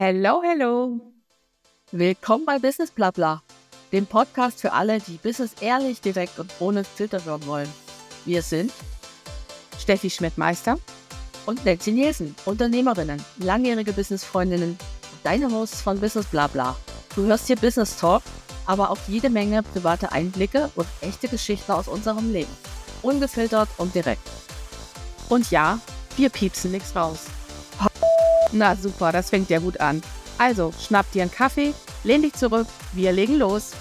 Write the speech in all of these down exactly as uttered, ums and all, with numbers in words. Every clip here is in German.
Hello, hello. Willkommen bei Business Blabla, dem Podcast für alle, die Business ehrlich, direkt und ohne Filter hören wollen. Wir sind Steffi Schmidt-Meister und Nancy Nielsen, Unternehmerinnen, langjährige Businessfreundinnen und deine Hosts von Business Blabla. Du hörst hier Business Talk, aber auch jede Menge private Einblicke und echte Geschichten aus unserem Leben. Ungefiltert und direkt. Und ja, wir piepsen nichts raus. Na super, das fängt ja gut an. Also, schnapp dir einen Kaffee, lehn dich zurück, wir legen los.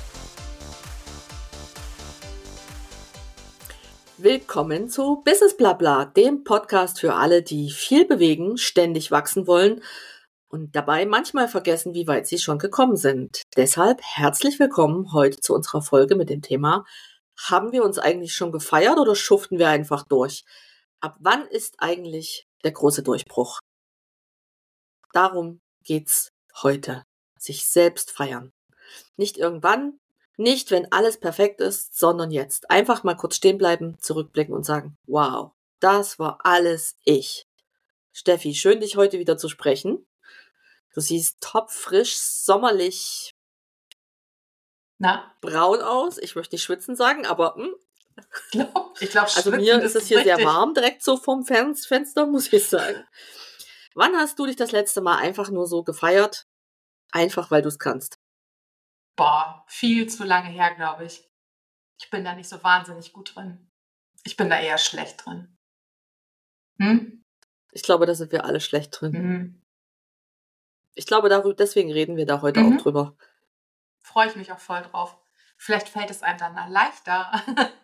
Willkommen zu Business Blabla, dem Podcast für alle, die viel bewegen, ständig wachsen wollen und dabei manchmal vergessen, wie weit sie schon gekommen sind. Deshalb herzlich willkommen heute zu unserer Folge mit dem Thema: Haben wir uns eigentlich schon gefeiert oder schuften wir einfach durch? Ab wann ist eigentlich der große Durchbruch? Darum geht's heute. Sich selbst feiern. Nicht irgendwann, nicht wenn alles perfekt ist, sondern jetzt. Einfach mal kurz stehen bleiben, zurückblicken und sagen: Wow, das war alles ich. Steffi, schön, dich heute wieder zu sprechen. Du siehst topfrisch, sommerlich Na? braun aus. Ich möchte nicht schwitzen sagen, aber hm. Ich glaube, ich glaub, also mir ist es hier richtig. sehr warm, direkt so vom Fenster, muss ich sagen. Wann hast du dich das letzte Mal einfach nur so gefeiert? Einfach, weil du es kannst. Boah, viel zu lange her, glaube ich. Ich bin da nicht so wahnsinnig gut drin. Ich bin da eher schlecht drin. Hm? Ich glaube, da sind wir alle schlecht drin. Mhm. Ich glaube, darüber, deswegen reden wir da heute Mhm. auch drüber. Freue ich mich auch voll drauf. Vielleicht fällt es einem dann leichter.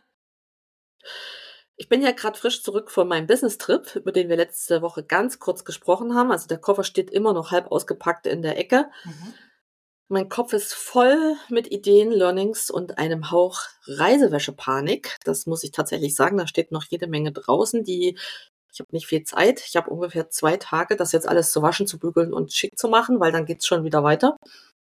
Ich bin ja gerade frisch zurück von meinem Business-Trip, über den wir letzte Woche ganz kurz gesprochen haben. Also der Koffer steht immer noch halb ausgepackt in der Ecke. Mhm. Mein Kopf ist voll mit Ideen, Learnings und einem Hauch Reisewäschepanik. Das muss ich tatsächlich sagen. Da steht noch jede Menge draußen, die ich habe nicht viel Zeit. Ich habe ungefähr zwei Tage, das jetzt alles zu waschen, zu bügeln und schick zu machen, weil dann geht's schon wieder weiter.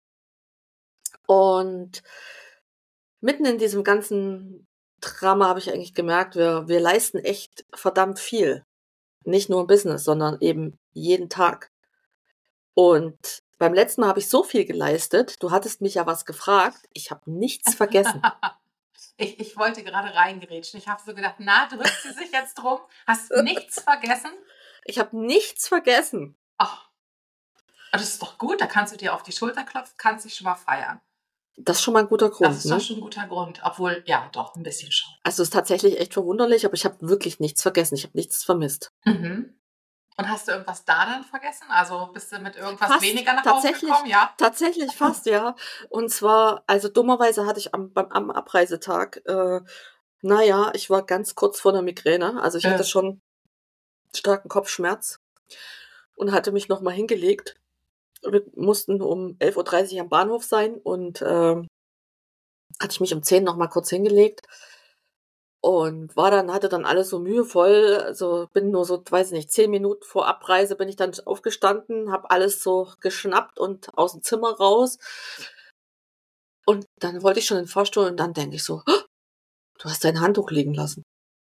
Und mitten in diesem ganzen Drama habe ich eigentlich gemerkt, wir, wir leisten echt verdammt viel. Nicht nur im Business, sondern eben jeden Tag. Und beim letzten Mal habe ich so viel geleistet. Du hattest mich ja was gefragt. Ich habe nichts vergessen. ich, ich wollte gerade reingerätschen. Ich habe so gedacht, na, drückt sie sich jetzt drum? Hast nichts vergessen? Ich habe nichts vergessen. Ach, das ist doch gut. Da kannst du dir auf die Schulter klopfen, kannst dich schon mal feiern. Das ist schon mal ein guter Grund. Das ist ne? doch schon ein guter Grund. Obwohl, ja, doch, ein bisschen schon. Also es ist tatsächlich echt verwunderlich, aber ich habe wirklich nichts vergessen. Ich habe nichts vermisst. Mhm. Und hast du irgendwas da dann vergessen? Also bist du mit irgendwas Fast, weniger nach Hause tatsächlich, gekommen? Ja. Tatsächlich fast, ja. Und zwar, also dummerweise hatte ich am, beim, am Abreisetag, äh, naja, ich war ganz kurz vor der Migräne. Also ich Äh. hatte schon starken Kopfschmerz und hatte mich nochmal hingelegt. Wir mussten um elf Uhr dreißig am Bahnhof sein und ähm, hatte ich mich um zehn nochmal kurz hingelegt und war dann, hatte dann alles so mühevoll. Also bin nur so, weiß nicht, zehn Minuten vor Abreise bin ich dann aufgestanden, habe alles so geschnappt und aus dem Zimmer raus. Und dann wollte ich schon in den Fahrstuhl und dann denke ich so: "Oh, du hast dein Handtuch liegen lassen."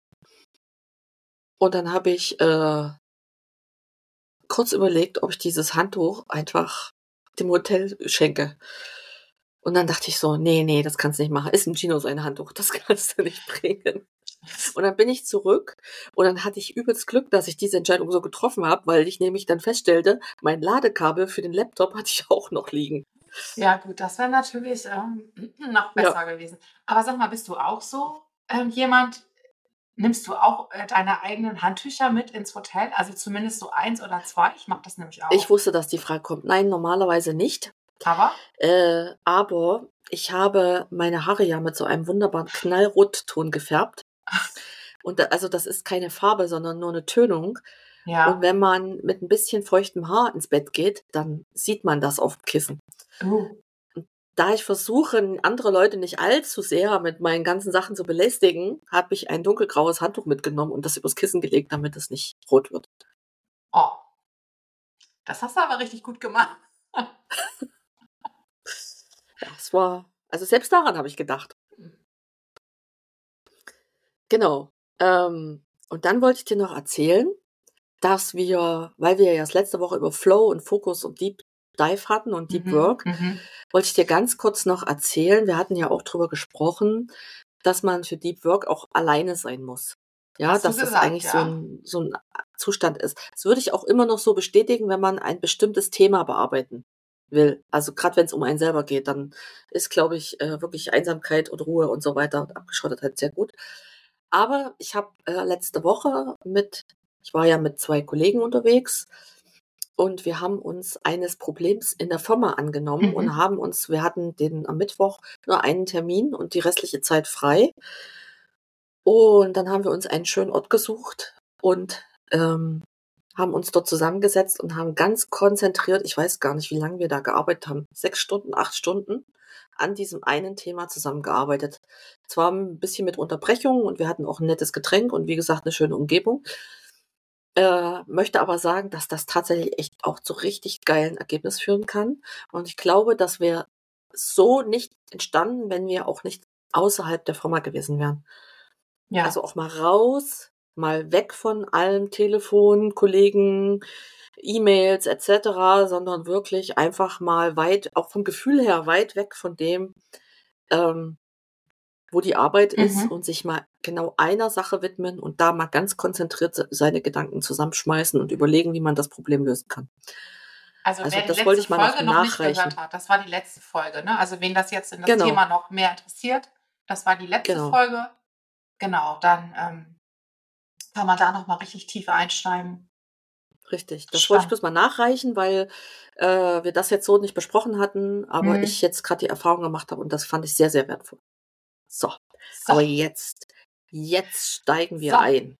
Und dann habe ich äh, kurz überlegt, ob ich dieses Handtuch einfach dem Hotel schenke. Und dann dachte ich so: nee, nee, das kannst du nicht machen. Ist im Gino sein Handtuch, das kannst du nicht bringen. Und dann bin ich zurück und dann hatte ich übelst Glück, dass ich diese Entscheidung so getroffen habe, weil ich nämlich dann feststellte, mein Ladekabel für den Laptop hatte ich auch noch liegen. Ja gut, das wäre natürlich ähm, noch besser ja. gewesen. Aber sag mal, bist du auch so ähm, jemand, nimmst du auch äh, deine eigenen Handtücher mit ins Hotel? Also zumindest so eins oder zwei? Ich mache das nämlich auch. Ich wusste, dass die Frage kommt. Nein, normalerweise nicht. Aber? Äh, aber ich habe meine Haare ja mit so einem wunderbaren Knallrotton gefärbt. Und da, also das ist keine Farbe, sondern nur eine Tönung. Ja. Und wenn man mit ein bisschen feuchtem Haar ins Bett geht, dann sieht man das auf dem Kissen. Uh. Und da ich versuche, andere Leute nicht allzu sehr mit meinen ganzen Sachen zu belästigen, habe ich ein dunkelgraues Handtuch mitgenommen und das übers Kissen gelegt, damit es nicht rot wird. Oh, das hast du aber richtig gut gemacht. Ja, es war, also selbst daran habe ich gedacht. Genau. Ähm, und dann wollte ich dir noch erzählen, dass wir, weil wir ja erst letzte Woche über Flow und Fokus und Deep Dive hatten und Deep Mhm, Work, mhm. wollte ich dir ganz kurz noch erzählen. Wir hatten ja auch drüber gesprochen, dass man für Deep Work auch alleine sein muss. Ja, Hast du dass das gesagt, eigentlich so ja? ein, so ein Zustand ist. Das würde ich auch immer noch so bestätigen, wenn man ein bestimmtes Thema bearbeiten will. Also gerade wenn es um einen selber geht, dann ist, glaube ich, äh, wirklich Einsamkeit und Ruhe und so weiter und Abgeschottetheit sehr gut. Aber ich habe äh, letzte Woche mit, ich war ja mit zwei Kollegen unterwegs und wir haben uns eines Problems in der Firma angenommen und Mhm. haben uns, wir hatten den am Mittwoch nur einen Termin und die restliche Zeit frei. Und dann haben wir uns einen schönen Ort gesucht und ähm, haben uns dort zusammengesetzt und haben ganz konzentriert, ich weiß gar nicht, wie lange wir da gearbeitet haben, sechs Stunden, acht Stunden an diesem einen Thema zusammengearbeitet. Zwar ein bisschen mit Unterbrechungen und wir hatten auch ein nettes Getränk und wie gesagt eine schöne Umgebung. Äh, möchte aber sagen, dass das tatsächlich echt auch zu richtig geilen Ergebnis führen kann. Und ich glaube, das wäre so nicht entstanden, wenn wir auch nicht außerhalb der Firma gewesen wären. Ja. Also auch mal raus, mal weg von allem Telefon, Kollegen, E-Mails et cetera, sondern wirklich einfach mal weit, auch vom Gefühl her weit weg von dem, ähm, wo die Arbeit ist Mhm. und sich mal genau einer Sache widmen und da mal ganz konzentriert se- seine Gedanken zusammenschmeißen und überlegen, wie man das Problem lösen kann. Also Also wer die das wollte letzte ich mal noch Folge noch nicht gehört nachreichen. hat, das war die letzte Folge, ne? Also wen das jetzt in das Genau, Thema noch mehr interessiert, das war die letzte genau, Folge. Genau, dann ähm, kann man da noch mal richtig tief einsteigen. richtig. Das wollte ich Spannend. bloß mal nachreichen, weil äh, wir das jetzt so nicht besprochen hatten, aber Mhm. ich jetzt gerade die Erfahrung gemacht habe und das fand ich sehr, sehr wertvoll. So, So, aber jetzt, jetzt steigen so. wir ein.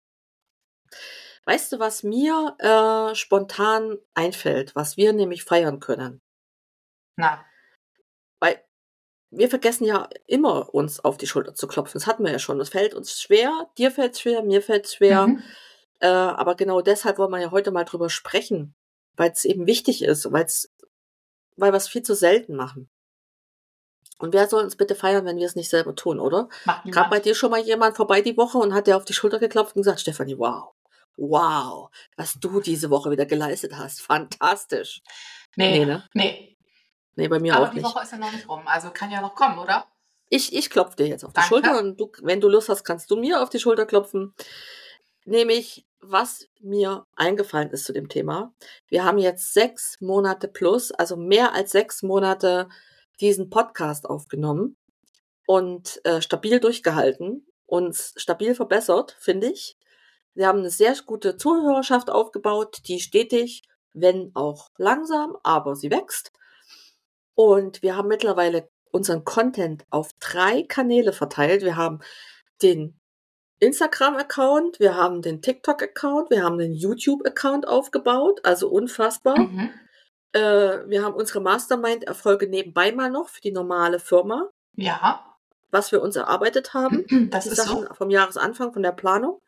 Weißt du, was mir äh, spontan einfällt, was wir nämlich feiern können? Na, Weil wir vergessen ja immer, uns auf die Schulter zu klopfen. Das hatten wir ja schon. Das fällt uns schwer. Dir fällt schwer, mir fällt schwer. mhm. Äh, aber genau deshalb wollen wir ja heute mal drüber sprechen, weil es eben wichtig ist, weil's, weil wir es viel zu selten machen. Und wer soll uns bitte feiern, wenn wir es nicht selber tun, oder? Macht Kam bei niemand. dir schon mal jemand vorbei die Woche und hat dir auf die Schulter geklopft und gesagt, Stefanie, wow, wow, was du diese Woche wieder geleistet hast. Fantastisch. Nee, Nee, ne? nee. Nee, bei mir Aber auch die nicht. Woche ist ja noch nicht rum, also kann ja noch kommen, oder? Ich, ich klopfe dir jetzt auf die Danke. Schulter und du, wenn du Lust hast, kannst du mir auf die Schulter klopfen. Nämlich, was mir eingefallen ist zu dem Thema. Wir haben jetzt sechs Monate plus, also mehr als sechs Monate diesen Podcast aufgenommen und äh, stabil durchgehalten, uns stabil verbessert, finde ich. Wir haben eine sehr gute Zuhörerschaft aufgebaut, die stetig, wenn auch langsam, aber sie wächst. Und wir haben mittlerweile unseren Content auf drei Kanäle verteilt. Wir haben den Instagram-Account, wir haben den TikTok-Account, wir haben den YouTube-Account aufgebaut, also unfassbar. Mhm. Äh, wir haben unsere Mastermind-Erfolge nebenbei mal noch für die normale Firma, Ja, was wir uns erarbeitet haben, das die ist Sachen so. vom Jahresanfang, von der Planung.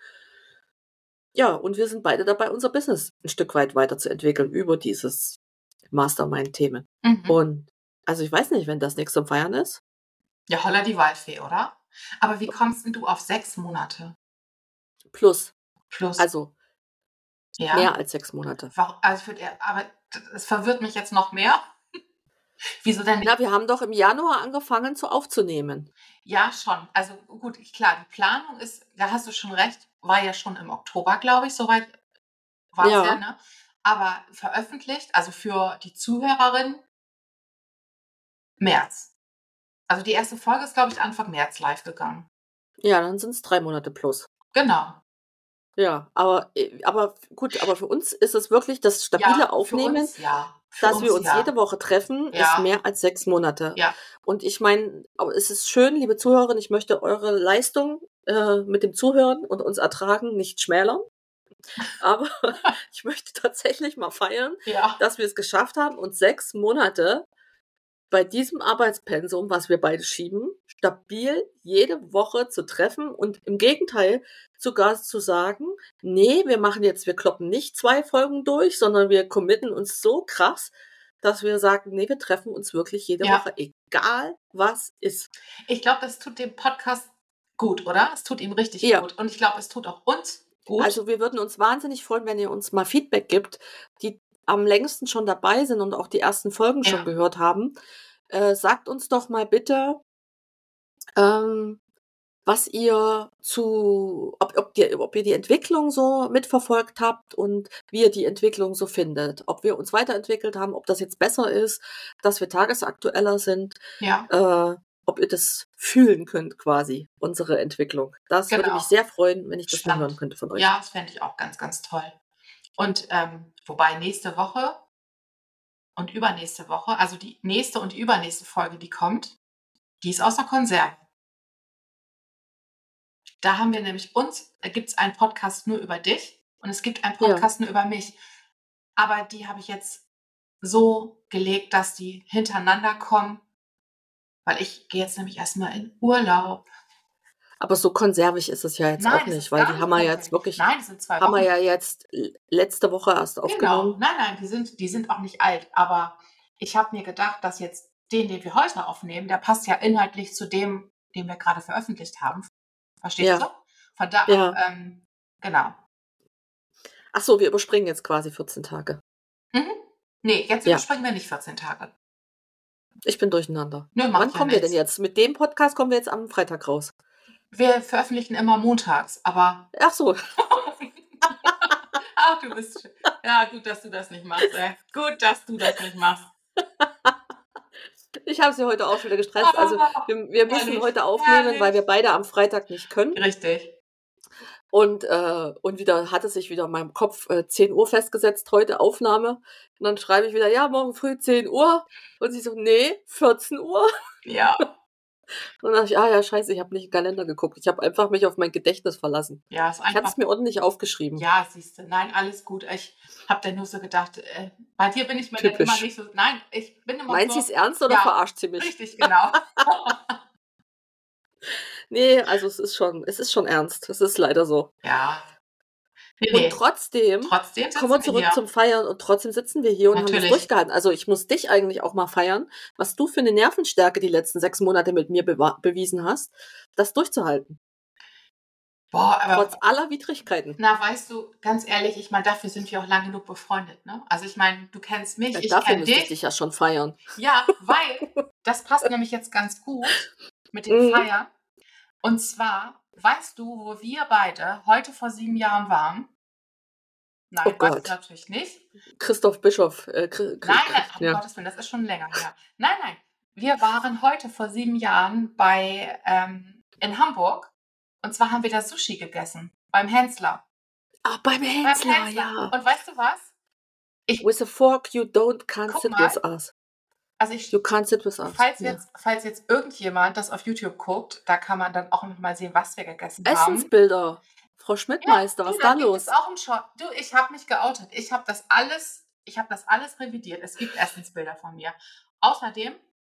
Ja, und wir sind beide dabei, unser Business ein Stück weit weiterzuentwickeln über dieses Mastermind-Themen. Mhm. Und also ich weiß nicht, wenn das nichts zum Feiern ist. Ja, holla die Waldfee, oder? Aber wie kommst denn du auf sechs Monate Plus, plus? also Ja, mehr als sechs Monate. warum, also ich würde eher, aber es verwirrt mich jetzt noch mehr. Wieso denn nicht? Na, wir haben doch im Januar angefangen zu aufzunehmen. Ja, schon. Also gut, klar, die Planung ist, da hast du schon recht, war ja schon im Oktober, glaube ich, soweit war es ja, Ja, ne? Aber veröffentlicht, also für die Zuhörerin, März. Also die erste Folge ist, glaube ich, Anfang März live gegangen. ja, dann sind es drei Monate plus. Genau. Ja, aber, äh, aber gut, aber für uns ist es wirklich das stabile Ja, für Aufnehmen, uns ja. Für dass wir uns uns ja. jede Woche treffen, ist Ja, mehr als sechs Monate. ja. Und ich meine, es ist schön, liebe Zuhörerinnen, ich möchte eure Leistung äh, mit dem Zuhören und uns ertragen nicht schmälern. Aber ich möchte tatsächlich mal feiern, Ja. dass wir es geschafft haben, uns sechs Monate bei diesem Arbeitspensum, was wir beide schieben, stabil jede Woche zu treffen und im Gegenteil sogar zu sagen, nee, wir machen jetzt, wir kloppen nicht zwei Folgen durch, sondern wir committen uns so krass, dass wir sagen, nee, wir treffen uns wirklich jede Ja. Woche, egal was ist. Ich glaube, das tut dem Podcast gut, oder? Es tut ihm richtig Ja. gut. Und ich glaube, es tut auch uns gut. Also wir würden uns wahnsinnig freuen, wenn ihr uns mal Feedback gibt. Die am längsten schon dabei sind und auch die ersten Folgen schon Ja. gehört haben, äh, sagt uns doch mal bitte, ähm, was ihr zu, ob, ob, ihr, ob ihr die Entwicklung so mitverfolgt habt und wie ihr die Entwicklung so findet. Ob wir uns weiterentwickelt haben, ob das jetzt besser ist, dass wir tagesaktueller sind, Ja, äh, ob ihr das fühlen könnt quasi, unsere Entwicklung. Das würde mich genau. sehr freuen, wenn ich das mal hören Spannend. könnte von euch. Ja, das fände ich auch ganz, ganz toll. Und ähm, wobei nächste Woche und übernächste Woche, also die nächste und die übernächste Folge, die kommt, die ist aus der Konserve. Da haben wir nämlich uns, da gibt es einen Podcast nur über dich und es gibt einen Ja. Podcast nur über mich. Aber die habe ich jetzt so gelegt, dass die hintereinander kommen, weil ich gehe jetzt nämlich erstmal in Urlaub. Aber so konservig ist es ja jetzt Nein, auch das nicht, ist weil gar die nicht haben wir jetzt konservig. wirklich, Nein, das sind zwei haben wir Wochen. ja jetzt l- letzte Woche erst Genau, aufgenommen. nein, nein, die sind, die sind auch nicht alt. Aber ich habe mir gedacht, dass jetzt den, den wir heute aufnehmen, der passt ja inhaltlich zu dem, den wir gerade veröffentlicht haben. Verstehst Ja. du? Von da Ja. ab, ähm, genau. Ach so, wir überspringen jetzt quasi vierzehn Tage. Mhm. Nee, jetzt Ja. überspringen wir nicht vierzehn Tage. Ich bin durcheinander. Nö, Wann macht ja kommen wir denn nichts. jetzt? Mit dem Podcast kommen wir jetzt am Freitag raus. Wir veröffentlichen immer montags, aber. Ach so, Ach, du bist. schön. Ja, gut, dass du das nicht machst, ey. Gut, dass du das nicht machst. ich habe sie heute auch schon wieder gestresst. Also wir, wir müssen Herrlich, heute aufnehmen, herrlich. weil wir beide am Freitag nicht können. Richtig. Und, äh, und wieder hatte sich wieder in meinem Kopf äh, zehn Uhr festgesetzt, heute Aufnahme. Und dann schreibe ich wieder, ja, morgen früh zehn Uhr. Und sie so, nee, vierzehn Uhr. Ja, Und dann dachte ich, ah ja, scheiße, ich habe nicht im Kalender geguckt. Ich habe einfach mich auf mein Gedächtnis verlassen. ja, ist Ich hatte einfach. es mir ordentlich aufgeschrieben. Ja, siehst du. Nein, alles gut. Ich habe dann nur so gedacht, äh, bei dir bin ich mir dann Typisch. immer nicht so. Nein, ich bin immer Meint so. sie es ernst oder Ja, verarscht sie mich? Richtig, genau. Nee, also es ist schon, es ist schon ernst. Es ist leider so. Ja. Nee, Und nee. trotzdem Trotzdem kommen wir sitzen wir zurück hier. zum Feiern und trotzdem sitzen wir hier und haben das Natürlich. durchgehalten. Also ich muss dich eigentlich auch mal feiern, was du für eine Nervenstärke die letzten sechs Monate mit mir bewa- bewiesen hast, das durchzuhalten. Boah, aber. Trotz aller Widrigkeiten. Na, weißt du, ganz ehrlich, ich meine, dafür sind wir auch lang genug befreundet, ne? Also ich meine, du kennst mich, Äh, ich Dafür kenne müsste ich dich. dich ja schon feiern. Ja, weil das passt nämlich jetzt ganz gut mit dem Mhm. Feiern. Und zwar, weißt du, wo wir beide heute vor sieben Jahren waren? Nein, Oh weißt du Gott. natürlich nicht. Christoph Bischof. Äh, Chri- Chri- Nein, nein, um ja. Gottes Willen, das ist schon länger her. Nein, nein, wir waren heute vor sieben Jahren bei ähm, in Hamburg. Und zwar haben wir da Sushi gegessen beim Hensler. Ah, beim Beim Hensler, Hensler. ja. Und weißt du was? Ich, With a fork you don't can't Guck sit mal. with us. also ich, You can't sit with us. falls Ja. jetzt, falls jetzt irgendjemand das auf YouTube guckt, da kann man dann auch noch mal sehen, was wir gegessen haben. Essensbilder. Frau Schmidtmeister, was Du, ist da da gibt los? es auch einen Short. Du, ich habe mich geoutet. Ich habe das alles, ich habe das alles revidiert. Es gibt Essensbilder von mir. Außerdem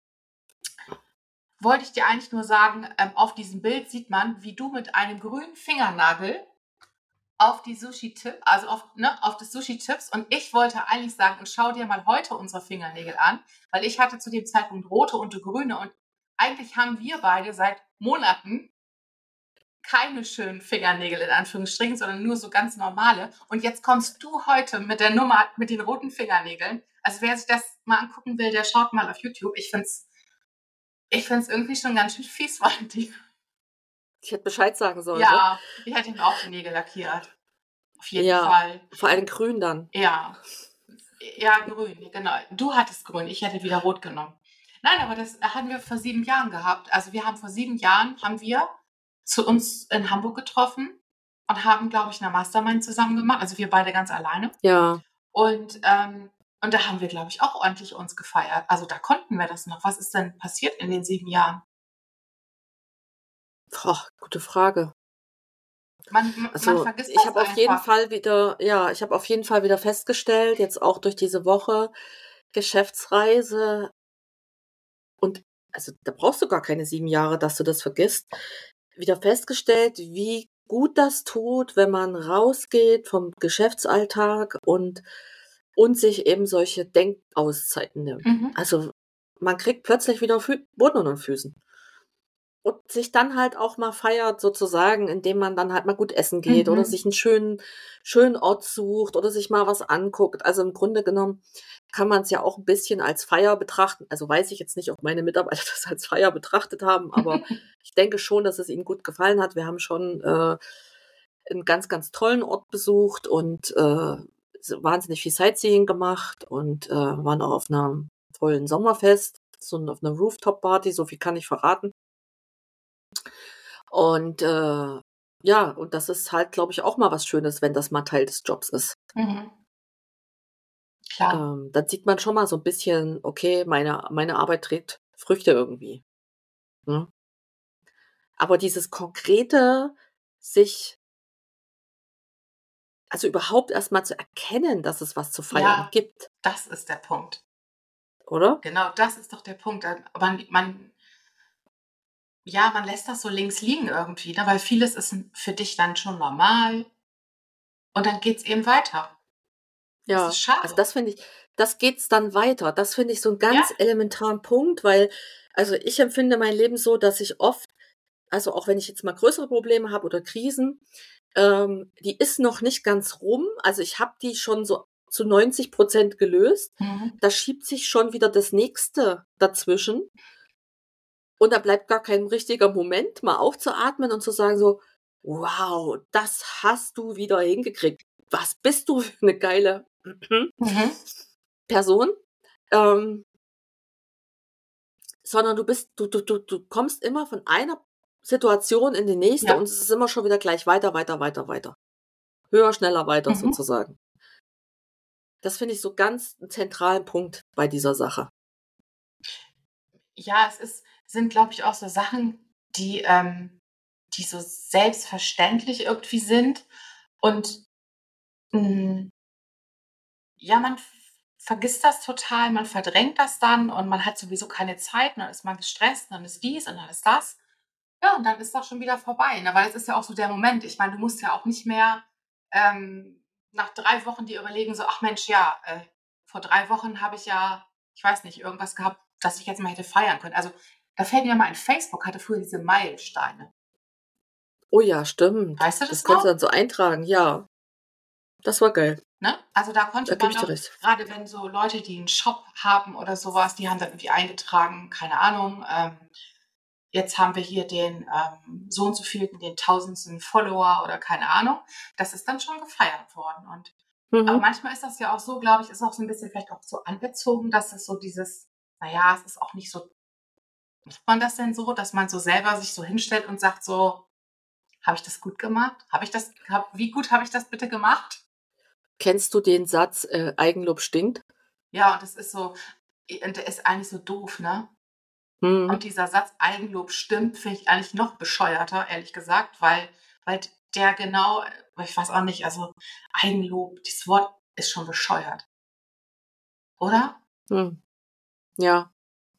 wollte ich dir eigentlich nur sagen, ähm, auf diesem Bild sieht man, wie du mit einem grünen Fingernagel auf die Sushi tipp, also auf, ne, auf das Sushi tippst. Und ich wollte eigentlich sagen, und schau dir mal heute unsere Fingernägel an, weil ich hatte zu dem Zeitpunkt rote und du grüne. Und eigentlich haben wir beide seit Monaten keine schönen Fingernägel in Anführungsstrichen, sondern nur so ganz normale. Und jetzt kommst du heute mit der Nummer, mit den roten Fingernägeln. Also wer sich das mal angucken will, der schaut mal auf YouTube. Ich find's, ich find's irgendwie schon ganz schön fies von dir. Ich hätte Bescheid sagen sollen. Ja, ich hätte ihm auch die Nägel lackiert. Auf jeden Ja. Fall. So? Vor allem grün dann. Ja. Ja, grün, genau. Du hattest grün, ich hätte wieder rot genommen. Nein, aber das hatten wir vor sieben Jahren gehabt. Also wir haben vor sieben Jahren, haben wir zu uns in Hamburg getroffen und haben, glaube ich, eine Mastermind zusammen gemacht. Also wir beide ganz alleine. Ja. Und, ähm, und da haben wir, glaube ich, auch ordentlich uns gefeiert. Also da konnten wir das noch. Was ist denn passiert in den sieben Jahren? Boah, gute Frage. Man, man Also vergisst ich das habe auf einfach. jeden Fall wieder, ja, ich habe auf jeden Fall wieder festgestellt, jetzt auch durch diese Woche Geschäftsreise und also da brauchst du gar keine sieben Jahre, dass du das vergisst, wieder festgestellt, wie gut das tut, wenn man rausgeht vom Geschäftsalltag und und sich eben solche Denkauszeiten nimmt. Mhm. Also man kriegt plötzlich wieder Fü- Boden unter den Füßen. und sich dann halt auch mal feiert sozusagen, indem man dann halt mal gut essen geht oder Mhm. sich einen schönen schönen Ort sucht oder sich mal was anguckt. Also, im Grunde genommen kann man es ja auch ein bisschen als Feier betrachten. Also, weiß ich jetzt nicht, ob meine Mitarbeiter das als Feier betrachtet haben, aber ich denke schon, dass es ihnen gut gefallen hat. Wir haben schon, äh, 'n ganz, ganz tollen Ort besucht und, äh, so wahnsinnig viel Sightseeing gemacht und, äh, waren auch auf 'ner tollen Sommerfest, so 'n auf 'ner Rooftop-Party, so viel kann ich verraten. Und, äh, ja, und das ist halt, glaube ich, auch mal was Schönes, wenn das mal Teil des Jobs ist. Mhm. Klar. Ähm, dann sieht man schon mal so 'n bisschen: „Okay, meine meine Arbeit trägt Früchte irgendwie“, ne? Aber dieses konkrete, sich also, überhaupt erst mal zu erkennen, dass es was zu feiern Ja, gibt, das ist der Punkt. oder? Genau, das ist doch der Punkt. Äh, man man ja, man lässt das so links liegen irgendwie, ne, weil vieles ist 'n für dich dann schon normal und dann geht's eben weiter. Das ist Ja, also, schade. das finde ich das geht's dann weiter. Das finde ich so 'n Ja. ganz elementaren Punkt, weil also, ich empfinde mein Leben so, dass ich oft also, auch wenn ich jetzt mal größere Probleme habe oder Krisen, ähm, die ist noch nicht ganz rum. Also, ich habe die schon so zu neunzig Prozent gelöst. Mhm. Da schiebt sich schon wieder das Nächste dazwischen und da bleibt gar kein richtiger Moment, mal aufzuatmen und zu sagen so: „Wow, das hast du wieder hingekriegt. Was bist du für 'ne geile Mhm. Person?“ Ähm, sondern du bist du du du du kommst immer von einer Situation in die nächste Ja. und es ist immer schon wieder gleich weiter, weiter, weiter, weiter. Höher, schneller, weiter Mhm. sozusagen. Das finde ich so ganz 'n zentralen Punkt bei dieser Sache. Ja, es ist sind, glaube ich, auch so Sachen, die, ähm die so selbstverständlich irgendwie sind und, hm, ja, man v vergisst das total, man verdrängt das dann und man hat sowieso keine Zeit, und dann ist man gestresst, dann ist dies und dann ist das. Ja, und dann ist das schon wieder vorbei, ne? Weil es ist ja auch so der Moment. Ich meine, du musst ja auch nicht mehr, ähm, nach drei Wochen dir überlegen, so: „Ach Mensch, ja, äh, vor drei Wochen habe ich ja, ich weiß nicht, irgendwas gehabt, das ich jetzt mal hätte feiern können.“ Also, da fällt mir mal ein, Facebook hatte früher diese Meilensteine. Oh ja, stimmt. Weißt du Das das konntest du noch? dann so eintragen, ja. Das war geil. Ne? Also, da Da konnte gebe man ich dir doch, recht. gerade wenn so Leute, die einen Shop haben oder sowas, die haben dann irgendwie eingetragen, keine Ahnung, ähm, jetzt haben wir hier den, ähm, so und so vielten, den tausendsten Follower oder keine Ahnung. Das ist dann schon gefeiert worden. Und aber Mhm. manchmal ist das ja auch so, glaube ich, ist auch so ein bisschen vielleicht auch so angezogen, dass es so dieses, naja, es ist auch nicht so, macht man das denn so, dass man so selber sich so hinstellt und sagt so: „Habe ich das gut gemacht? Habe ich das habe wie gut habe ich das bitte gemacht?“ Kennst du den Satz, äh: „Eigenlob stinkt“? Ja, und das ist so, und der ist eigentlich so doof, ne? Und Mhm. dieser Satz „Eigenlob stimmt“, finde ich eigentlich noch bescheuerter, ehrlich gesagt, weil weil der genau, ich weiß auch nicht, also, Eigenlob, dieses Wort ist schon bescheuert, oder? Mhm. Ja.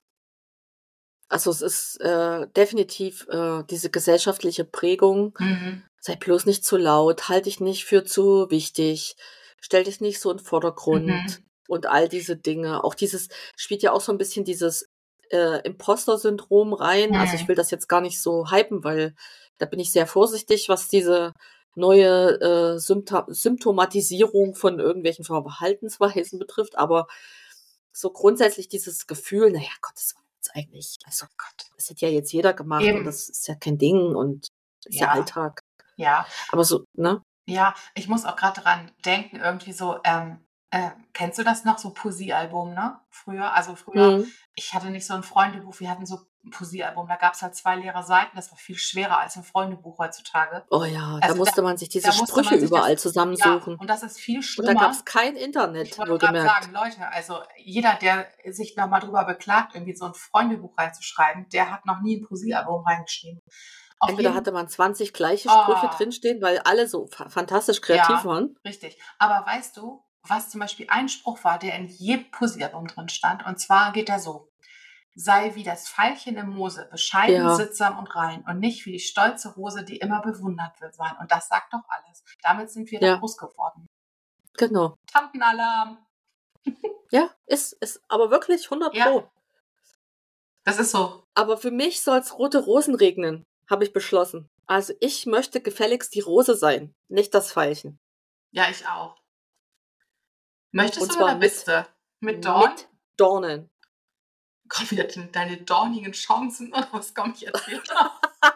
Also, es ist, äh, definitiv, äh, diese gesellschaftliche Prägung: Mhm. „Sei bloß nicht zu laut, halt dich nicht für zu wichtig, stell dich nicht so in Vordergrund“ Mhm. und all diese Dinge. Auch dieses spielt ja auch so 'n bisschen dieses, äh, Imposter-Syndrom rein. Also, ich Mhm. will das jetzt gar nicht so hypen, weil da bin ich sehr vorsichtig, was diese neue, äh, Sympta Symptomatisierung von irgendwelchen Verhaltensweisen betrifft. Aber so grundsätzlich dieses Gefühl: „Na ja, Gott, das war jetzt eigentlich also, Gott. das hat ja jetzt jeder gemacht und Eben. das ist ja kein Ding und ist ja Ja, Alltag.“ ja. Aber so ne? Ja, ich muss auch grad dran denken, irgendwie so, ähm, äh, kennst du das noch, so Poesiealbum, ne? Früher, also früher, Mhm. ich hatte nicht so 'n Freundebuch, wir hatten so 'n Poesiealbum, da gab's halt zwei leere Seiten, das war viel schwerer als 'n Freundebuch heutzutage. Oh ja, da Also, da musste man sich diese da musste Sprüche man sich das, überall ja, zusammensuchen. und das ist viel Und da gab's schlimmer. kein Ich Internet, wollte grad wohlgemerkt. sagen, Leute, also jeder, der sich noch mal drüber beklagt, irgendwie so 'n Freundebuch reinzuschreiben, der hat noch nie 'n Poesiealbum reingeschrieben. Auf Entweder jeden hatte man zwanzig gleiche Sprüche oh. drinstehen, weil alle so fa fantastisch kreativ Ja, waren. richtig. Aber weißt du, was zum Beispiel ein Spruch war, der in jedem Poesiealbum drin stand? Und zwar geht er so: „Sei wie das Veilchen im Moose, bescheiden, Ja, sittsam und rein und nicht wie die stolze Rose, die immer bewundert will sein.“ Und das sagt doch alles. Damit sind wir doch ja, groß geworden. genau. Tantenalarm. Ja, ist ist aber wirklich hundert Ja, Pro. Das ist so. Aber für mich soll's rote Rosen regnen, habe ich beschlossen. Also ich möchte gefälligst die Rose sein, nicht das Veilchen. Ja, ich auch. Möchtest Und du zwar oder mit, bist du? Mit Dorn? mit Dornen. Kommt wieder de- deine dornigen Chancen oder was komm ich erzählt habe?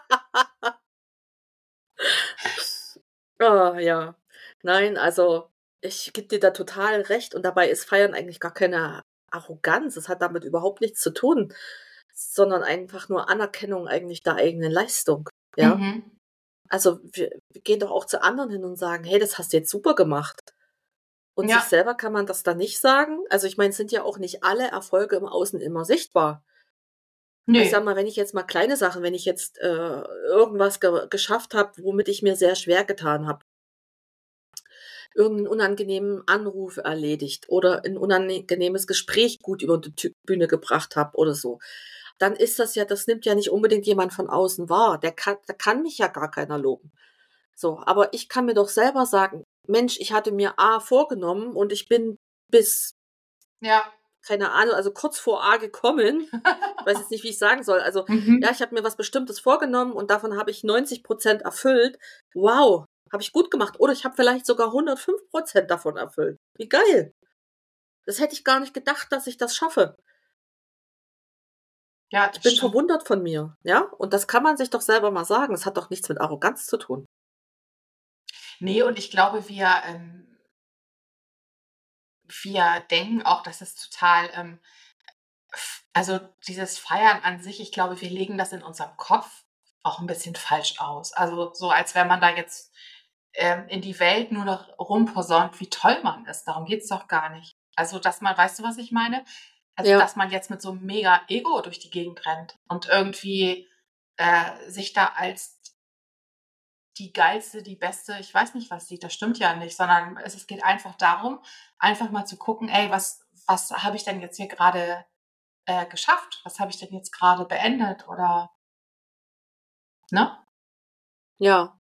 Ah, ja. Nein, also ich gebe dir da total recht und dabei ist Feiern eigentlich gar keine Arroganz. Es hat damit überhaupt nichts zu tun, sondern einfach nur Anerkennung eigentlich der eigenen Leistung. Ja. Mhm. Also wir, wir gehen doch auch zu anderen hin und sagen, hey, das hast du jetzt super gemacht. Und sich Ja, selber kann man das dann nicht sagen. Also ich meine, es sind ja auch nicht alle Erfolge im Außen immer sichtbar. Ich sag nö. mal, wenn ich jetzt mal kleine Sachen, wenn ich jetzt äh, irgendwas ge geschafft habe, womit ich mir sehr schwer getan habe, irgendeinen unangenehmen Anruf erledigt oder ein unangenehmes Gespräch gut über die Tü Bühne gebracht habe oder so, dann ist das ja das nimmt ja nicht unbedingt jemand von außen wahr. Der kann da kann mich ja gar keiner loben. So, aber ich kann mir doch selber sagen: „Mensch, ich hatte mir A vorgenommen und ich bin bis, Ja. keine Ahnung, also kurz vor A gekommen.“ Ich weiß jetzt nicht, wie ich sagen soll. Also, ja, Mhm. ich habe mir was Bestimmtes vorgenommen und davon habe ich neunzig Prozent erfüllt. Wow, habe ich gut gemacht. Oder ich habe vielleicht sogar hundertfünf Prozent davon erfüllt. Wie geil. Das hätte ich gar nicht gedacht, dass ich das schaffe. Ja, Ich das bin stimmt. verwundert von mir, ja? Und das kann man sich doch selber mal sagen. Es hat doch nichts mit Arroganz zu tun. Ne, und ich glaube, wir, ähm wir denken auch, dass es total, ähm f also, dieses Feiern an sich, ich glaube, wir legen das in unserem Kopf auch 'n bisschen falsch aus. Also, so als wenn man da jetzt, ähm, in die Welt nur noch rumposaunt, wie toll man ist. Darum geht's doch gar nicht. Also, dass man weißt du, was ich meine? Also, Ja, dass man jetzt mit so 'nem mega Ego durch die Gegend rennt und irgendwie, äh, sich da als die Geilste, die Beste, ich weiß nicht was sieht, das stimmt ja nicht, sondern es es geht einfach darum, einfach mal zu gucken: „Ey, was was habe ich denn jetzt hier grade, äh, geschafft? Was habe ich denn jetzt grade beendet?“ Oder ne? ja.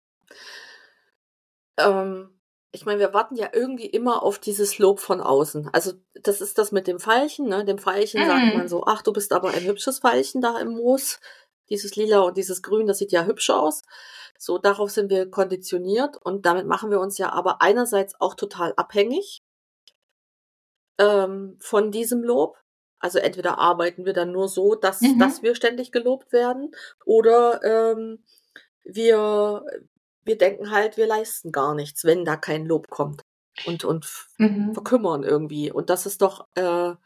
Ähm, ich meine, wir warten ja irgendwie immer auf dieses Lob von außen. Also, das ist das mit dem Veilchen, ne? Dem Veilchen sagt man Mhm. so: „Ach, du bist aber ein hübsches Veilchen da im Moos. Dieses Lila und dieses Grün, das sieht ja hübsch aus.“ So, darauf sind wir konditioniert und damit machen wir uns ja aber einerseits auch total abhängig, ähm, von diesem Lob. Also, entweder arbeiten wir dann nur so, dass dass Mhm. wir ständig gelobt werden oder, ähm, wir wir denken halt, wir leisten gar nichts, wenn da kein Lob kommt und und v Mhm. verkümmern irgendwie. Und das ist doch, äh,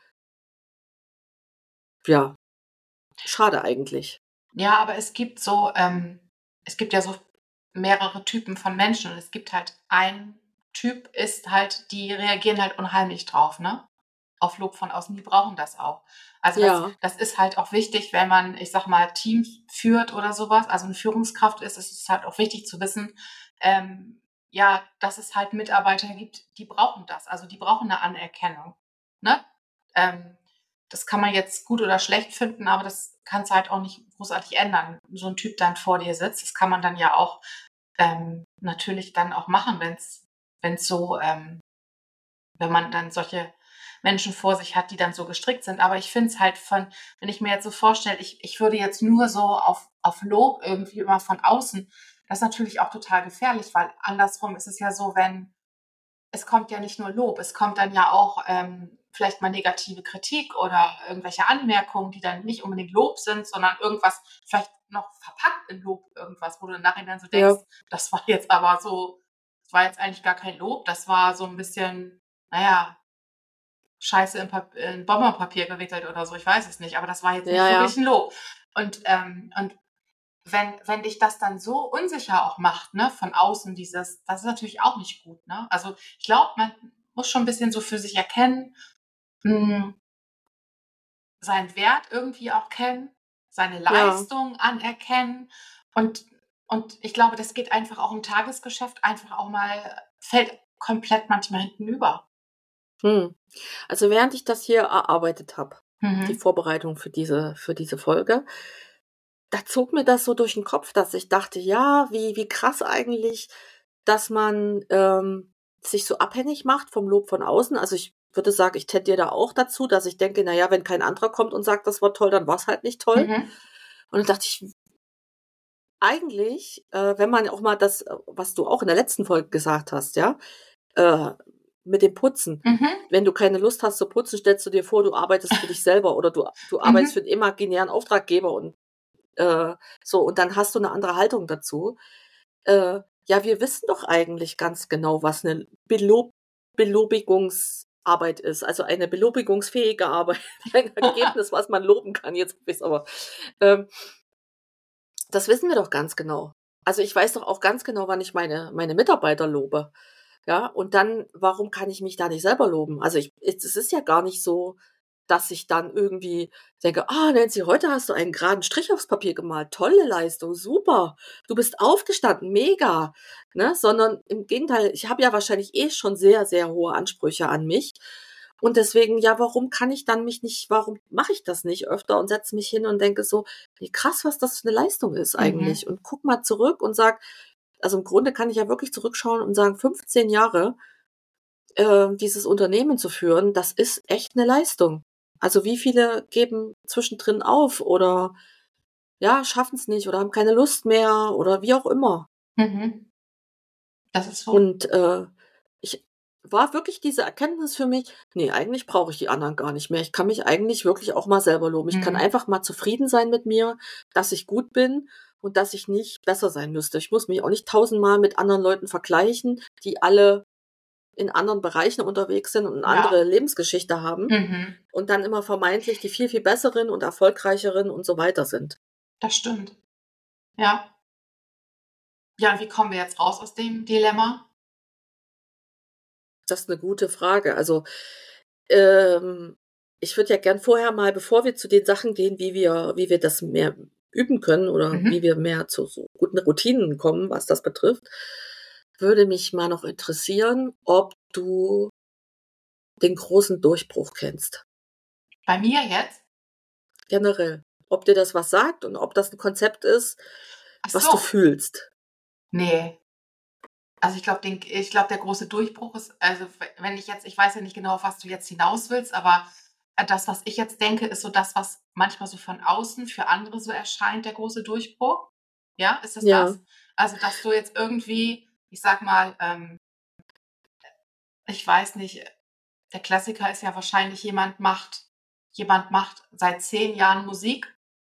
ja, schade eigentlich. Ja, aber es gibt so ähm, es gibt ja so mehrere Typen von Menschen und es gibt halt ein Typ ist halt die reagieren halt unheimlich drauf, ne? Auf Lob von außen, die brauchen das auch. Also, das Ja, das ist halt auch wichtig, wenn man, ich sage mal, Teams führt oder so was, also 'ne Führungskraft ist, ist es halt auch wichtig zu wissen, ähm, ja, dass es halt Mitarbeiter gibt, die brauchen das. Also, die brauchen 'ne Anerkennung, ne? Ähm, das kann man jetzt gut oder schlecht finden, aber das kannst du halt auch nicht großartig ändern. So 'n Typ dann vor dir sitzt, das kann man dann ja auch, ähm, natürlich dann auch machen, wenn's wenn's so, ähm wenn man dann solche Menschen vor sich hat, die dann so gestrickt sind. Aber ich finde es halt von wenn ich mir jetzt so vorstelle, ich ich würde jetzt nur so auf auf Lob irgendwie immer von außen, das ist natürlich auch total gefährlich, weil andersrum ist es ja so, wenn es kommt ja nicht nur Lob, es kommt dann ja auch, ähm, vielleicht mal negative Kritik oder irgendwelche Anmerkungen, die dann nicht unbedingt Lob sind, sondern irgendwas vielleicht noch verpackt in Lob irgendwas, wo du im Nachhinein so denkst: ja, „Das war jetzt aber so das war jetzt eigentlich gar kein Lob, das war so 'n bisschen, na ja, Scheiße in Pap in Bonbonpapier gewickelt oder so, ich weiß es nicht, aber das war jetzt nicht ja, wirklich ja, 'n Lob.“ Und, ähm und wenn wenn dich das dann so unsicher auch macht, ne, von außen dieses das ist natürlich auch nicht gut, ne? Also, ich glaube, man muss schon 'n bisschen so für sich erkennen, hm, seinen Wert irgendwie auch kennen, seine ja. Leistung anerkennen und und ich glaube, das geht einfach auch im Tagesgeschäft einfach auch mal fällt komplett manchmal hinten über. Mhm. Also, während ich das hier erarbeitet habe, die Mhm. Vorbereitung für diese für diese Folge, da zog mir das so durch den Kopf, dass ich dachte: „Ja, wie wie krass eigentlich, dass man, ähm, sich so abhängig macht vom Lob von außen.“ Also, ich würde sagen, ich tendiere da auch dazu, dass ich denke, naja, wenn kein anderer kommt und sagt, das war toll, dann war es halt nicht toll. Mhm. Und dann dachte ich, eigentlich, äh, wenn man auch mal das, äh, was du auch in der letzten Folge gesagt hast, ja, äh, mit dem Putzen. Mhm. Wenn du keine Lust hast zu putzen, stellst du dir vor, du arbeitest für dich selber oder du, du arbeitest Mhm. für einen imaginären Auftraggeber und äh, so, und dann hast du eine andere Haltung dazu. Äh, ja, wir wissen doch eigentlich ganz genau, was eine Belob Belobigungsarbeit ist, also eine belobigungsfähige Arbeit, ein Ergebnis, was man loben kann. Jetzt hab ich's aber. Ähm, das wissen wir doch ganz genau. Also ich weiß doch auch ganz genau, wann ich meine, meine Mitarbeiter lobe. Ja, und dann, warum kann ich mich da nicht selber loben? Also ich, es es ist ja gar nicht so, dass ich dann irgendwie denke, ah, Nancy, heute hast du einen geraden Strich aufs Papier gemalt. Tolle Leistung, super. Du bist aufgestanden, mega. Ne? Sondern im Gegenteil, ich habe ja wahrscheinlich eh schon sehr, sehr hohe Ansprüche an mich. Und deswegen, ja, warum kann ich dann mich nicht, warum mache ich das nicht öfter und setze mich hin und denke so, wie krass, was das für eine Leistung ist eigentlich. Mhm. Und guck mal zurück und sag, also im Grunde kann ich ja wirklich zurückschauen und sagen, fünfzehn Jahre äh, dieses Unternehmen zu führen, das ist echt eine Leistung. Also wie viele geben zwischendrin auf oder ja, schaffen es nicht oder haben keine Lust mehr oder wie auch immer. Mhm. Das ist so. Und äh, ich war wirklich diese Erkenntnis für mich, nee, eigentlich brauche ich die anderen gar nicht mehr. Ich kann mich eigentlich wirklich auch mal selber loben. Ich kann Mhm. einfach mal zufrieden sein mit mir, dass ich gut bin und dass ich nicht besser sein müsste. Ich muss mich auch nicht tausendmal mit anderen Leuten vergleichen, die alle in anderen Bereichen unterwegs sind und eine Ja. andere Lebensgeschichte haben Mhm. und dann immer vermeintlich die viel, viel besseren und erfolgreicheren und so weiter sind. Das stimmt. Ja. Ja, und wie kommen wir jetzt raus aus dem Dilemma? Das ist eine gute Frage. Also, ähm, ich würde ja gern vorher mal, bevor wir zu den Sachen gehen, wie wir wie wir das mehr üben können oder wie Mhm. wir mehr zu so guten Routinen kommen, was das betrifft, würde mich mal noch interessieren, ob du den großen Durchbruch kennst, Bei mir jetzt? generell. Ob dir das was sagt und ob das ein Konzept ist, Ach was du so. fühlst. Nee. Also ich glaube, den ich glaube, der große Durchbruch ist, also w wenn ich jetzt, ich weiß ja nicht genau, auf was du jetzt hinaus willst, aber, äh, das, was ich jetzt denke, ist so das, was manchmal so von außen für andere so erscheint, der große Durchbruch. Ja, ist es Ja, das? Also, dass du jetzt irgendwie, ich sage mal, ähm, ich weiß nicht, der Klassiker ist ja wahrscheinlich, jemand macht jemand macht seit zehn Jahren Musik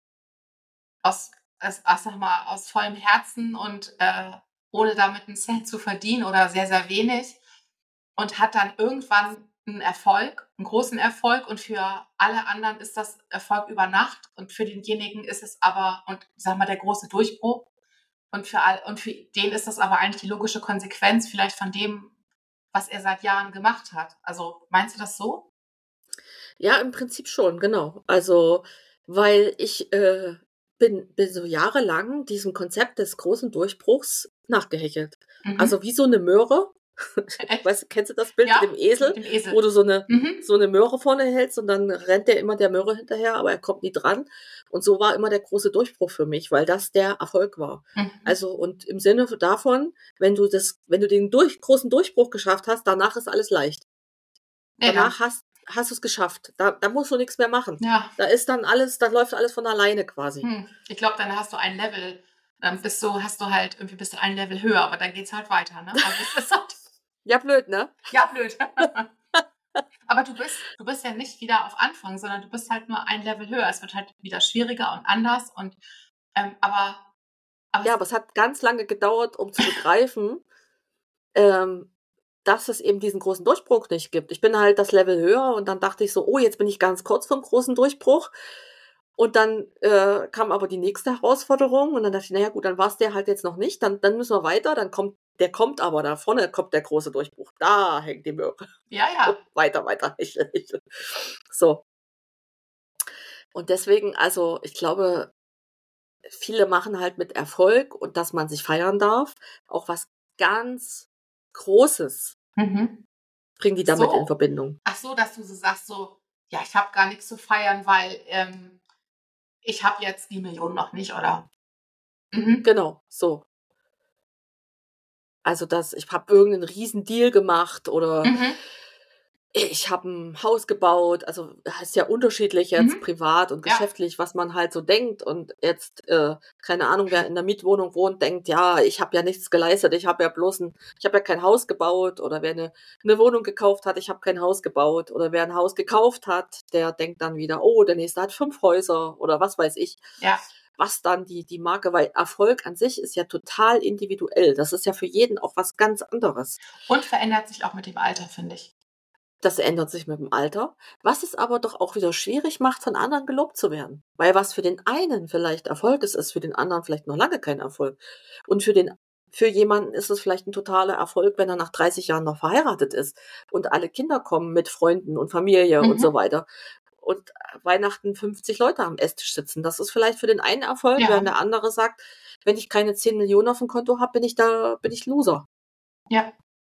aus aus aus sage mal, aus vollem Herzen und, äh, ohne damit 'n Cent zu verdienen oder sehr, sehr wenig und hat dann irgendwann 'n Erfolg, 'n großen Erfolg, und für alle anderen ist das Erfolg über Nacht und für denjenigen ist es aber, und sage mal, der große Durchbruch, und für all und für den ist das aber eigentlich die logische Konsequenz vielleicht von dem, was er seit Jahren gemacht hat. Also, meinst du das so? ja, im Prinzip schon, genau. Also, weil ich, äh, bin bin so jahrelang diesem Konzept des großen Durchbruchs nachgehechelt. Mhm. Also, wie so eine Möhre. Echt? Weißt du, kennst du das Bild mit Ja, dem mit Esel, dem wo Esel. du so eine Mhm. so eine Möhre vorne hältst und dann rennt der immer der Möhre hinterher, aber er kommt nie dran. Und so war immer der große Durchbruch für mich, weil das der Erfolg war. Mhm. Also, und im Sinne davon, wenn du das wenn du den durch großen Durchbruch geschafft hast, danach ist alles leicht. Ne, dann, Danach hast hast du's geschafft. Da da musst du nix mehr machen. ja. Da ist dann alles da läuft alles von alleine quasi. Hm, ich glaube, dann hast du ein Level, dann bist du hast du halt irgendwie, bist du ein Level höher, aber dann geht's halt weiter, ne? Also, es ist halt, Ja, blöd, ne? ja, blöd. Aber du bist du bist ja nicht wieder auf Anfang, sondern du bist halt nur ein Level höher. Es wird halt wieder schwieriger und anders und, ähm, aber aber Ja, es, aber es hat ganz lange gedauert, um zu begreifen, ähm, dass es eben diesen großen Durchbruch nicht gibt. Ich bin halt das Level höher und dann dachte ich so: „Oh, jetzt bin ich ganz kurz vorm großen Durchbruch.“ Und dann, äh, kam aber die nächste Herausforderung und dann dachte ich: „Na ja gut, dann war's der halt jetzt noch nicht, dann dann müssen wir weiter, dann kommt der kommt aber, da vorne kommt der große Durchbruch. Da hängt die Möhre. ja, ja. Weiter, weiter, hechle, hechle.“ So, und deswegen also, ich glaube, viele machen halt mit Erfolg und dass man sich feiern darf, auch was ganz Großes Mhm. bringen die damit in So. Verbindung. Ach so, dass du so sagst, so: „Ja, ich habe gar nix zu feiern, weil, ähm, ich habe jetzt die Million noch nicht“, oder? Mhm. Genau, so. Also, dass ich habe irgend 'nen Riesendeal gemacht oder Mhm. Ich habe ein Haus gebaut, also, das ist ja unterschiedlich jetzt Mhm. privat und Ja, geschäftlich, was man halt so denkt und jetzt, äh, keine Ahnung, wer in der Mietwohnung wohnt, denkt: „Ja, ich habe ja nichts geleistet, ich habe ja bloß 'n ich habe ja kein Haus gebaut.“ Oder wer eine 'ne Wohnung gekauft hat: „Ich habe kein Haus gebaut.“ Oder wer ein Haus gekauft hat, der denkt dann wieder: „Oh, der Nächste hat fünf Häuser“ oder was weiß ich, ja. was dann die die Marke weil Erfolg an sich ist ja total individuell. Das ist ja für jeden auch was ganz anderes. Und verändert sich auch mit dem Alter, finde ich. Das ändert sich mit dem Alter, was es aber doch auch wieder schwierig macht, von anderen gelobt zu werden. Weil was für den einen vielleicht Erfolg ist, ist für den anderen vielleicht noch lange kein Erfolg. Und für den für jemanden ist es vielleicht ein totaler Erfolg, wenn er nach dreißig Jahren noch verheiratet ist und alle Kinder kommen mit Freunden und Familie und so Mhm. weiter und Weihnachten fünfzig Leute am Esstisch sitzen. Das ist vielleicht für den einen Erfolg, Ja, während der andere sagt: „Wenn ich keine zehn Millionen auf dem Konto habe, bin ich da bin ich Loser.“ ja,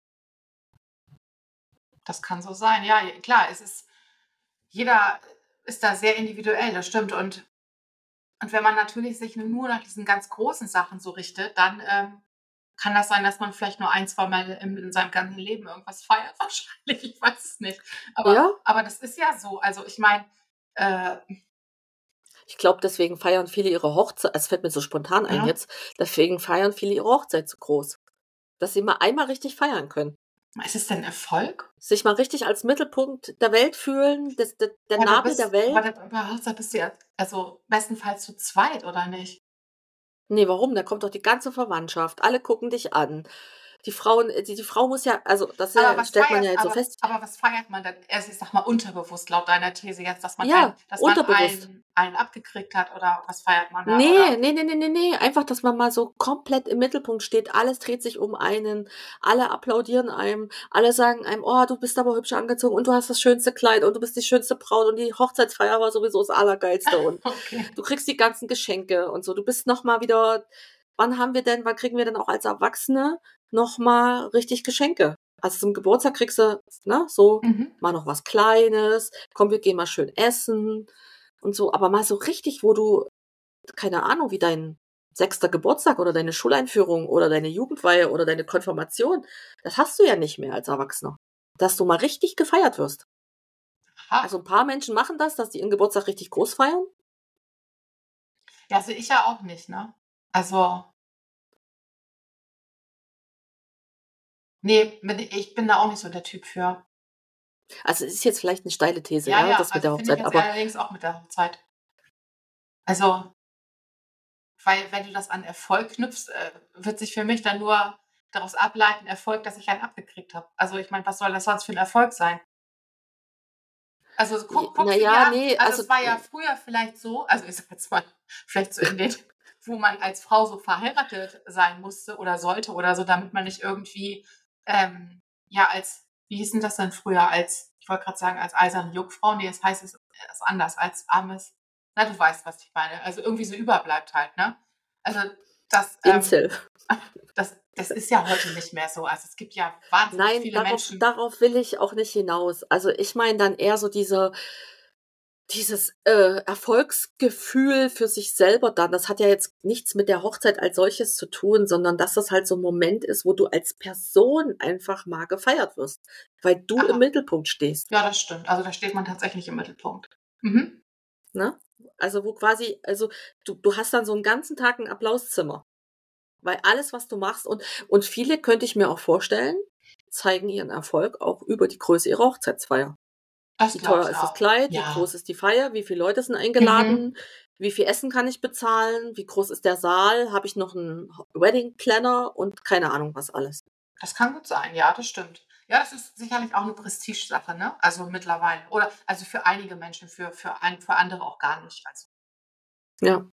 das kann so sein. Ja, j klar, es ist jeder ist da sehr individuell, das stimmt. Und und wenn man natürlich sich nur nach diesen ganz großen Sachen so richtet, dann, ähm, kann das sein, dass man vielleicht nur ein, zweimal im in seinem ganzen Leben irgendwas feiert wahrscheinlich, ich weiß es nicht. Aber Ja? aber das ist ja so. Also, ich meine, äh, Ich glaube, deswegen feiern viele ihre Hochzeit es fällt mir so spontan ein ja, jetzt, deswegen feiern viele ihre Hochzeit so groß, dass sie mal einmal richtig feiern können. ist es denn Erfolg? Sich mal richtig als Mittelpunkt der Welt fühlen, des der der Ja, aber Nabel der bist aber Welt. da bei Hochzeit bist du ja also bestenfalls zu zweit, oder nicht? Ne, warum? Da kommt doch die ganze Verwandtschaft, alle gucken dich an. Die Frauen äh, die die Frau muss ja also, das, Aber äh, was stellt man feiert ja jetzt so aber fest. aber was feiert man dann? Also, ich sage mal, unterbewusst laut deiner These jetzt, dass man einen Ja, dass man unterbewusst. einen einen abgekriegt hat, oder was feiert man da, Ne, oder? ne, ne, ne, ne, ne, einfach, dass man mal so komplett im Mittelpunkt steht. Alles dreht sich um einen. Alle applaudieren einem. Alle sagen einem: „Oh, du bist aber hübsch angezogen und du hast das schönste Kleid und du bist die schönste Braut und die Hochzeitsfeier war sowieso das Allergeilste und Okay. du kriegst die ganzen Geschenke und so. Du bist noch mal wieder wann haben wir denn wann kriegen wir denn auch als Erwachsene noch mal richtig Geschenke? Also, zum Geburtstag kriegst du, ne, so Mhm. mal noch was Kleines. „Komm, wir gehen mal schön essen“ und so. Aber mal so richtig, wo du keine Ahnung, wie dein sechster Geburtstag oder deine Schuleinführung oder deine Jugendweihe oder deine Konfirmation. Das hast du ja nicht mehr als Erwachsener, dass du mal richtig gefeiert wirst. Also, Aha. 'n paar Menschen machen das, dass die ihren Geburtstag richtig groß feiern. Ja, sehe ich ja auch nicht, ne? Also, ne, bin ich bin da auch nicht so der Typ für. Also, es ist jetzt vielleicht 'ne steile These, Ja, ja, ja, das mit also der finde ich Hochzeit, jetzt aber allerdings auch mit der Hochzeit. Also, weil wenn du das an Erfolg knüpfst, äh, wird sich für mich dann nur daraus ableiten, Erfolg, dass ich einen abgekriegt habe. Also, ich meine, was soll das sonst für 'n Erfolg sein? Also, j guck na guck dir ja, ja, ne, also, also, es war ja hm, früher vielleicht so, also, ich sage jetzt mal, vielleicht so in den wo man als Frau so verheiratet sein musste oder sollte oder so, damit man nicht irgendwie, ähm, ja, als wie hieß 'n das denn früher? Als ich wollte grad sagen, als eiserne Jungfrau. Ne, das heißt es ist anders, als armes, na, du weißt, was ich meine. Also, irgendwie so überbleibt halt, ne? Also, das, ähm Incel. das das ist ja heute nicht mehr so. Also, es gibt ja wahnsinnig Nein, viele darauf Menschen. darauf will ich auch nicht hinaus. Also, ich meine dann eher so diese Dieses, äh, Erfolgsgefühl für sich selber dann, das hat ja jetzt nichts mit der Hochzeit als solches zu tun, sondern dass das halt so 'n Moment ist, wo du als Person einfach mal gefeiert wirst, weil du im Aha, Mittelpunkt stehst, ja, das stimmt. Also, da steht man tatsächlich im Mittelpunkt. Mhm. ne? Also, wo quasi also, du du hast dann so 'n ganzen Tag 'n Applauszimmer, weil alles, was du machst und und viele, könnte ich mir auch vorstellen, zeigen ihren Erfolg auch über die Größe ihrer Hochzeitsfeier. Das Wie glaube teuer ich ist das auch. Kleid? Wie groß Ja. ist die Feier? Wie viele Leute sind Mhm. eingeladen? Wie viel Essen kann ich bezahlen? Wie groß ist der Saal? Habe ich noch 'n Ho Wedding Planner und keine Ahnung was alles. Das kann gut sein. Ja, das stimmt. Ja, das ist sicherlich auch 'ne Prestigesache, ne? Also, mittlerweile. Oder also, für einige Menschen, für für ein für andere auch gar nicht. Also, Ja,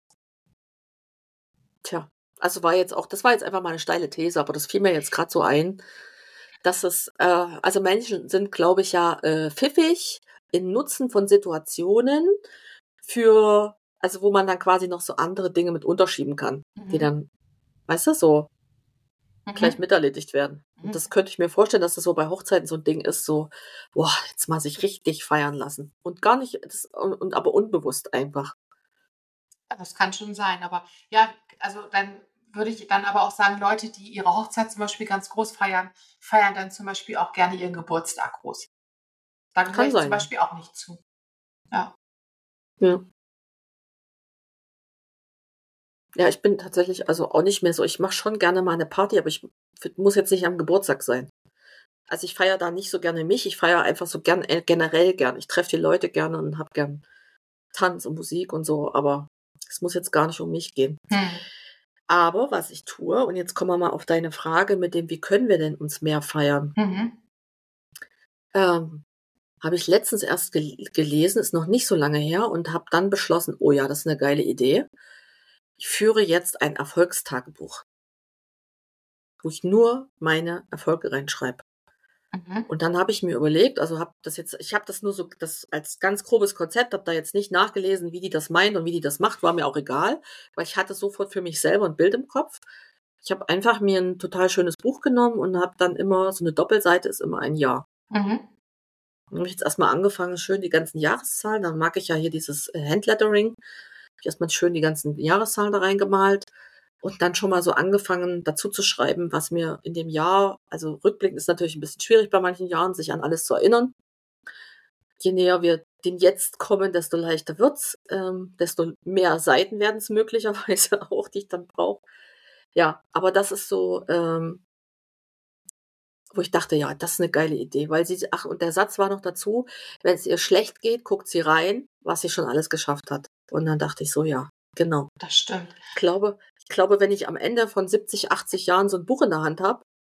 tja, also war jetzt auch das war jetzt einfach mal 'ne steile These, aber das fiel mir jetzt grad so ein, dass es äh, also Menschen sind, glaube ich, ja, äh, pfiffig im Nutzen von Situationen für also wo man dann quasi noch so andere Dinge mit unterschieben kann, die mhm, dann, weißt du, so gleich mhm, miterledigt werden. Und mhm. das könnte ich mir vorstellen, dass das so bei Hochzeiten so 'n Ding ist, so: „Boah, jetzt mal sich richtig feiern lassen.“ Und gar nicht das und und aber unbewusst einfach. Ja, das kann schon sein, aber ja, also, dann würde ich dann aber auch sagen, Leute, die ihre Hochzeit zum Beispiel ganz groß feiern, feiern dann zum Beispiel auch gerne ihren Geburtstag groß. Da gehöre Kann ich zum sein. Beispiel auch nicht zu. Ja. Ja. Ja, ich bin tatsächlich also auch nicht mehr so ich mache schon gerne mal eine Party, aber ich f muss jetzt nicht am Geburtstag sein. Also, ich feiere da nicht so gerne mich, ich feiere einfach so gern äh, generell gern. Ich treffe die Leute gerne und habe gern Tanz und Musik und so, aber es muss jetzt gar nicht um mich gehen. Mhm. Aber was ich tue und jetzt kommen wir mal auf deine Frage mit dem: „Wie können wir denn uns mehr feiern?“ Mhm. Ähm, habe ich letztens erst gel gelesen, ist noch nicht so lange her und habe dann beschlossen: „Oh ja, das ist 'ne geile Idee. Ich führe jetzt ein Erfolgstagebuch, wo ich nur meine Erfolge reinschreibe.“ Mhm. Und dann habe ich mir überlegt also, habe das jetzt ich habe das nur so das als ganz grobes Konzept, habe da jetzt nicht nachgelesen, wie die das meint und wie die das macht, war mir auch egal, weil ich hatte sofort für mich selber 'n Bild im Kopf. Ich habe einfach mir 'n total schönes Buch genommen und habe dann immer so 'ne Doppelseite ist immer ein Jahr. Mhm. Dann habe ich jetzt erst mal angefangen, schön die ganzen Jahreszahlen dann mag ich ja hier dieses, äh, Handlettering. Habe ich erst mal schön die ganzen Jahreszahlen da reingemalt und dann schon mal so angefangen, dazu zu schreiben, was mir in dem Jahr also, rückblickend ist natürlich 'n bisschen schwierig bei manchen Jahren, sich an alles zu erinnern. Je näher wir dem Jetzt kommen, desto leichter wird's, ähm, desto mehr Seiten werden's möglicherweise auch, die ich dann brauche. Ja, aber das ist so, ähm wo ich dachte: „Ja, das ist 'ne geile Idee“, weil sie ach, und der Satz war noch dazu: „Wenn's ihr schlecht geht, guckt sie rein, was sie schon alles geschafft hat.“ Und dann dachte ich so: „Ja, genau.“ Das stimmt. Ich glaube ich glaube, wenn ich am Ende von siebzig, achtzig Jahren so 'n Buch in der Hand habe,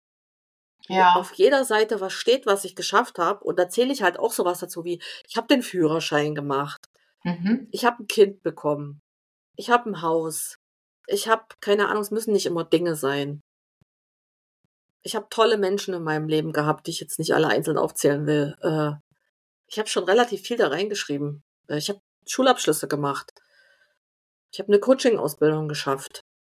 wo auf Ja. jeder Seite was steht, was ich geschafft habe, und da zähle ich halt auch so was dazu wie: Ich habe den Führerschein gemacht, Mhm. ich habe 'n Kind bekommen, ich habe 'n Haus, ich habe keine Ahnung, es müssen nicht immer Dinge sein. Ich habe tolle Menschen in meinem Leben gehabt, die ich jetzt nicht alle einzeln aufzählen will. Äh, ich habe schon relativ viel da reingeschrieben. Äh, ich habe Schulabschlüsse gemacht. Ich habe 'ne Coaching-Ausbildung geschafft.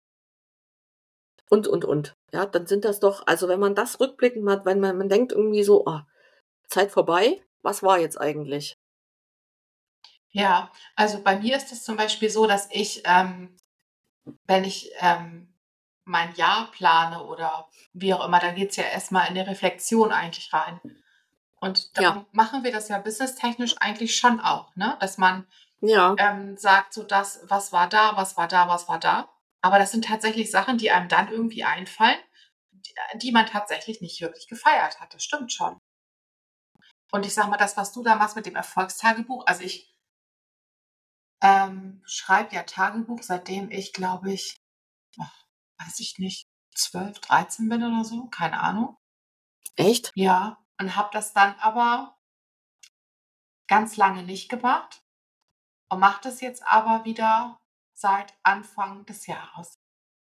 Und, und, und. Ja, dann sind das doch also, wenn man das rückblickend hat, wenn man man denkt irgendwie so: „Oh, Zeit vorbei. Was war jetzt eigentlich?“ Ja, also bei mir ist es zum Beispiel so, dass ich, ähm, wenn ich, ähm, mein Jahr plane oder wie auch immer, dann geht's ja erst mal in 'ne Reflexion eigentlich rein. Und Ja. darum machen wir das ja businesstechnisch eigentlich schon auch, ne? Dass man, Ja. ähm, sagt so das: „Was war da, was war da, was war da?“ Aber das sind tatsächlich Sachen, die einem dann irgendwie einfallen, d äh, die man tatsächlich nicht wirklich gefeiert hat. Das stimmt schon. Und ich sage mal, das, was du da machst mit dem Erfolgstagebuch also ich ähm, schreibe ja Tagebuch, seitdem ich, glaube ich, ach, weiß ich nicht, zwölf, dreizehn bin oder so, keine Ahnung. Echt? Ja, und habe das dann aber ganz lange nicht gemacht und mache das jetzt aber wieder seit Anfang des Jahres.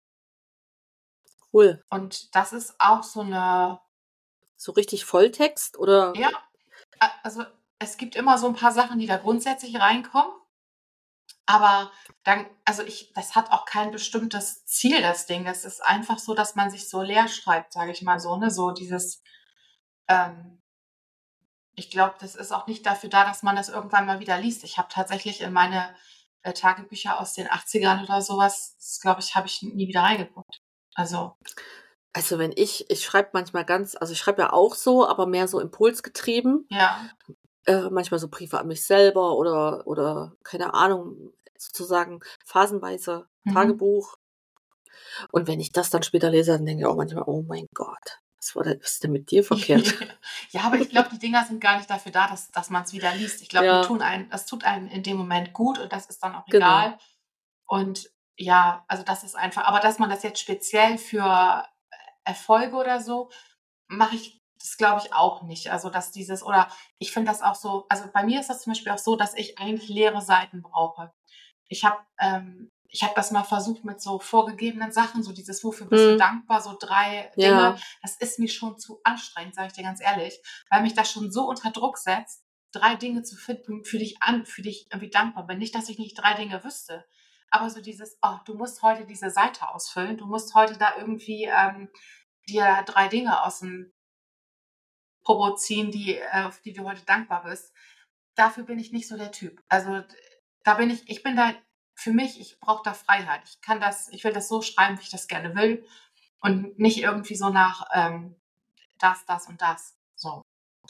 Cool. Und das ist auch so 'ne So richtig Volltext oder Ja, a also, es gibt immer so 'n paar Sachen, die da grundsätzlich reinkommen. Aber dann also, ich das hat auch kein bestimmtes Ziel, das Ding. Es ist einfach so, dass man sich so leer schreibt, sage ich mal so, ne? So dieses, ähm ich glaube, das ist auch nicht dafür da, dass man das irgendwann mal wieder liest. Ich habe tatsächlich in meine, äh, Tagebücher aus den Achtzigern oder so was, das glaube ich, habe ich nie wieder reingeguckt. Also Also, wenn ich ich schreibe manchmal ganz also, ich schreibe ja auch so, aber mehr so impulsgetrieben. Ja. Äh, manchmal so Briefe an mich selber oder oder keine Ahnung, sozusagen phasenweise Mhm. Tagebuch. Und wenn ich das dann später lese, dann denke ich auch manchmal: „Oh mein Gott, was war denn was ist denn mit dir verkehrt?“ Ja, aber ich glaube, die Dinger sind gar nicht dafür da, dass dass man's wieder liest. Ich glaube, die Ja. tun einem das tut einem in dem Moment gut und das ist dann auch Genau. egal. Und ja, also, das ist einfach aber dass man das jetzt speziell für Erfolge oder so mache ich das glaube ich auch nicht. Also, dass dieses oder ich finde das auch so also, bei mir ist das zum Beispiel auch so, dass ich eigentlich leere Seiten brauche. Ich habe ähm, ich habe das mal versucht mit so vorgegebenen Sachen, so dieses „Wofür bist du Mhm. dankbar?“, so drei Dinge. Ja. Das ist mir schon zu anstrengend, sage ich dir ganz ehrlich, weil mich das schon so unter Druck setzt, drei Dinge zu finden, für die ich an für die ich irgendwie dankbar bin. Nicht, dass ich nicht drei Dinge wüsste, aber so dieses: „Oh, du musst heute diese Seite ausfüllen. Du musst heute da irgendwie, ähm, dir drei Dinge aus'm Popo ziehen, die äh, auf die du heute dankbar bist.“ Dafür bin ich nicht so der Typ. Also, d da bin ich ich bin da für mich ich brauche da Freiheit. Ich kann das ich will das so schreiben, wie ich das gerne will und nicht irgendwie so nach, ähm, das, das und das, so.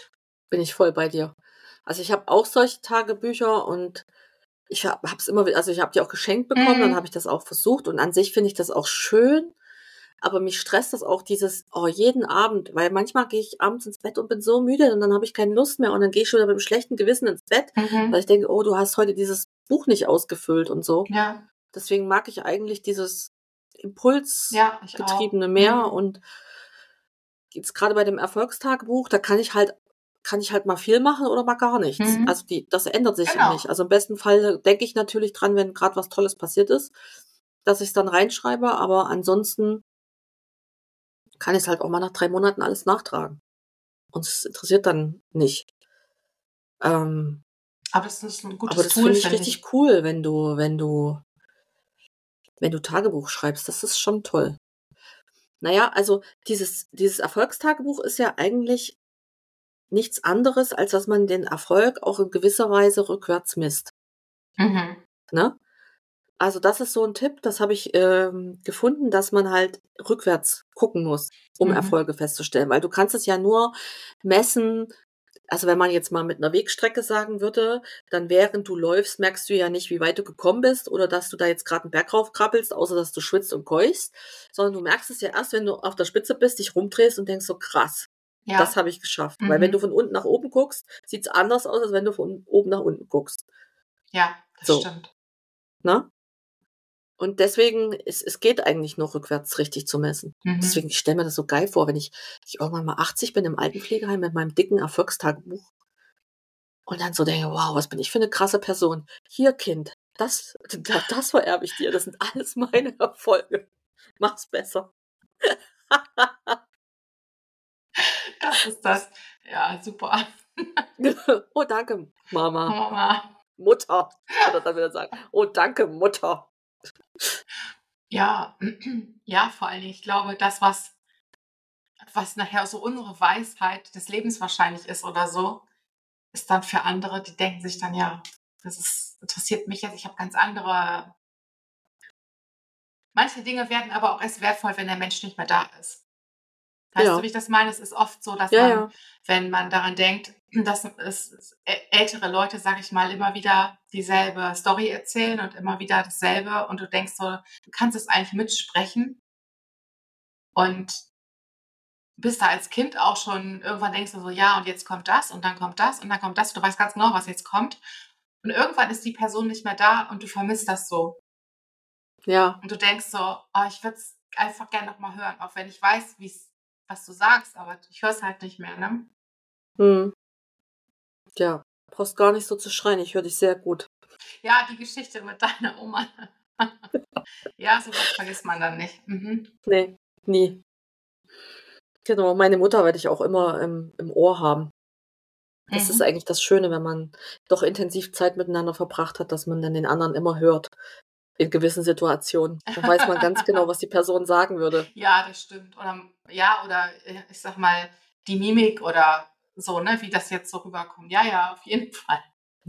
bin ich voll bei dir. Also ich habe auch solche Tagebücher und ich habe es immer, also ich habe die auch geschenkt bekommen, dann Mhm. habe ich das auch versucht und an sich finde ich das auch schön, aber mich stresst das auch dieses, oh, jeden Abend, weil manchmal gehe ich abends ins Bett und bin so müde und dann habe ich keine Lust mehr und dann gehe ich schon wieder mit einem schlechten Gewissen ins Bett, weil Mhm. ich denke, oh, du hast heute dieses Buch nicht ausgefüllt und so. Ja, Deswegen mag ich eigentlich dieses ja, ich auch. impulsgetriebene mehr Mhm. und jetzt gerade bei dem Erfolgstagebuch, da kann ich halt kann ich halt mal viel machen oder mal gar nichts. Mhm. Also, die das ändert sich ja Genau. nicht. Also, im besten Fall denke ich natürlich dran, wenn grad was Tolles passiert ist, dass ich's dann reinschreibe, aber ansonsten kann ich's halt auch mal nach drei Monaten alles nachtragen. Und es interessiert dann nicht. Ähm, Aber das ist 'n aber gutes das Tool, finde ich finde ich. richtig cool, wenn du wenn du wenn du Tagebuch schreibst. Das ist schon toll. Na ja, also, dieses dieses Erfolgstagebuch ist ja eigentlich nichts anderes, als dass man den Erfolg auch in gewisser Weise rückwärts misst, Mhm. ne? Also, das ist so 'n Tipp, das habe ich, ähm, gefunden, dass man halt rückwärts gucken muss, um Mhm. Erfolge festzustellen, weil du kannst es ja nur messen, also, wenn man jetzt mal mit 'ner Wegstrecke sagen würde, dann während du läufst, merkst du ja nicht, wie weit du gekommen bist oder dass du da jetzt grad 'n Berg rauf krabbelst, außer dass du schwitzt und keuchst, sondern du merkst es ja erst, wenn du auf der Spitze bist, dich rumdrehst und denkst so: „Krass, das Ja. habe ich geschafft.“ Weil wenn du Mhm. von unten nach oben guckst, sieht's anders aus, als wenn du von oben nach unten guckst. Ja, das So, stimmt. ne? Und deswegen, es es geht eigentlich nur rückwärts richtig zu messen. Mhm. Deswegen, ich stelle mir das so geil vor, wenn ich ich irgendwann mal achtzig bin im Altenpflegeheim mit meinem dicken Erfolgstagebuch und dann so denke: „Wow, was bin ich für 'ne krasse Person. Hier Kind, das da das vererbe ich dir. Das sind alles meine Erfolge. Mach's besser.“ Das ist das. Ja, super. „Oh, danke, Mama, Mama. Mutter.“ Oder dann wieder sagen: „Oh, danke, Mutter.“ Ja, ja, vor allen Dingen, ich glaube, das, was was nachher so unsere Weisheit des Lebens wahrscheinlich ist oder so, ist dann für andere, die denken sich dann: „Ja, das ist interessiert mich jetzt, ich habe ganz andere“. Manche Dinge werden aber auch erst wertvoll, wenn der Mensch nicht mehr da ist. Weißt du, wie Ja, ich das meine? Es ist oft so, dass ja, man, ja. wenn man daran denkt, dass es ä ältere Leute, sage ich mal, immer wieder dieselbe Story erzählen und immer wieder dasselbe und du denkst so, du kannst es eigentlich mitsprechen und bist da als Kind auch schon irgendwann denkst du so: „Ja, und jetzt kommt das und dann kommt das und dann kommt das.“ Du weißt ganz genau, was jetzt kommt. Und irgendwann ist die Person nicht mehr da und du vermisst das so. Ja, Und du denkst so: „Oh, ich würde es einfach gerne noch mal hören“, auch wenn ich weiß, wie's was du sagst, aber ich höre es halt nicht mehr, ne? mhm. Ja, brauchst gar nicht so zu schreien. Ich höre dich sehr gut. Ja, die Geschichte mit deiner Oma. Ja, so was vergisst man dann nicht. Mhm. Ne, nie. Genau, meine Mutter werde ich auch immer im im Ohr haben. Das ist Mhm. eigentlich das Schöne, wenn man doch intensiv Zeit miteinander verbracht hat, dass man dann den anderen immer hört in gewissen Situationen. Dann weiß man ganz genau, was die Person sagen würde. Ja, das stimmt. Oder ja, oder, äh, ich sage mal, die Mimik oder so, ne, wie das jetzt so rüberkommt. Ja, ja, auf jeden Fall.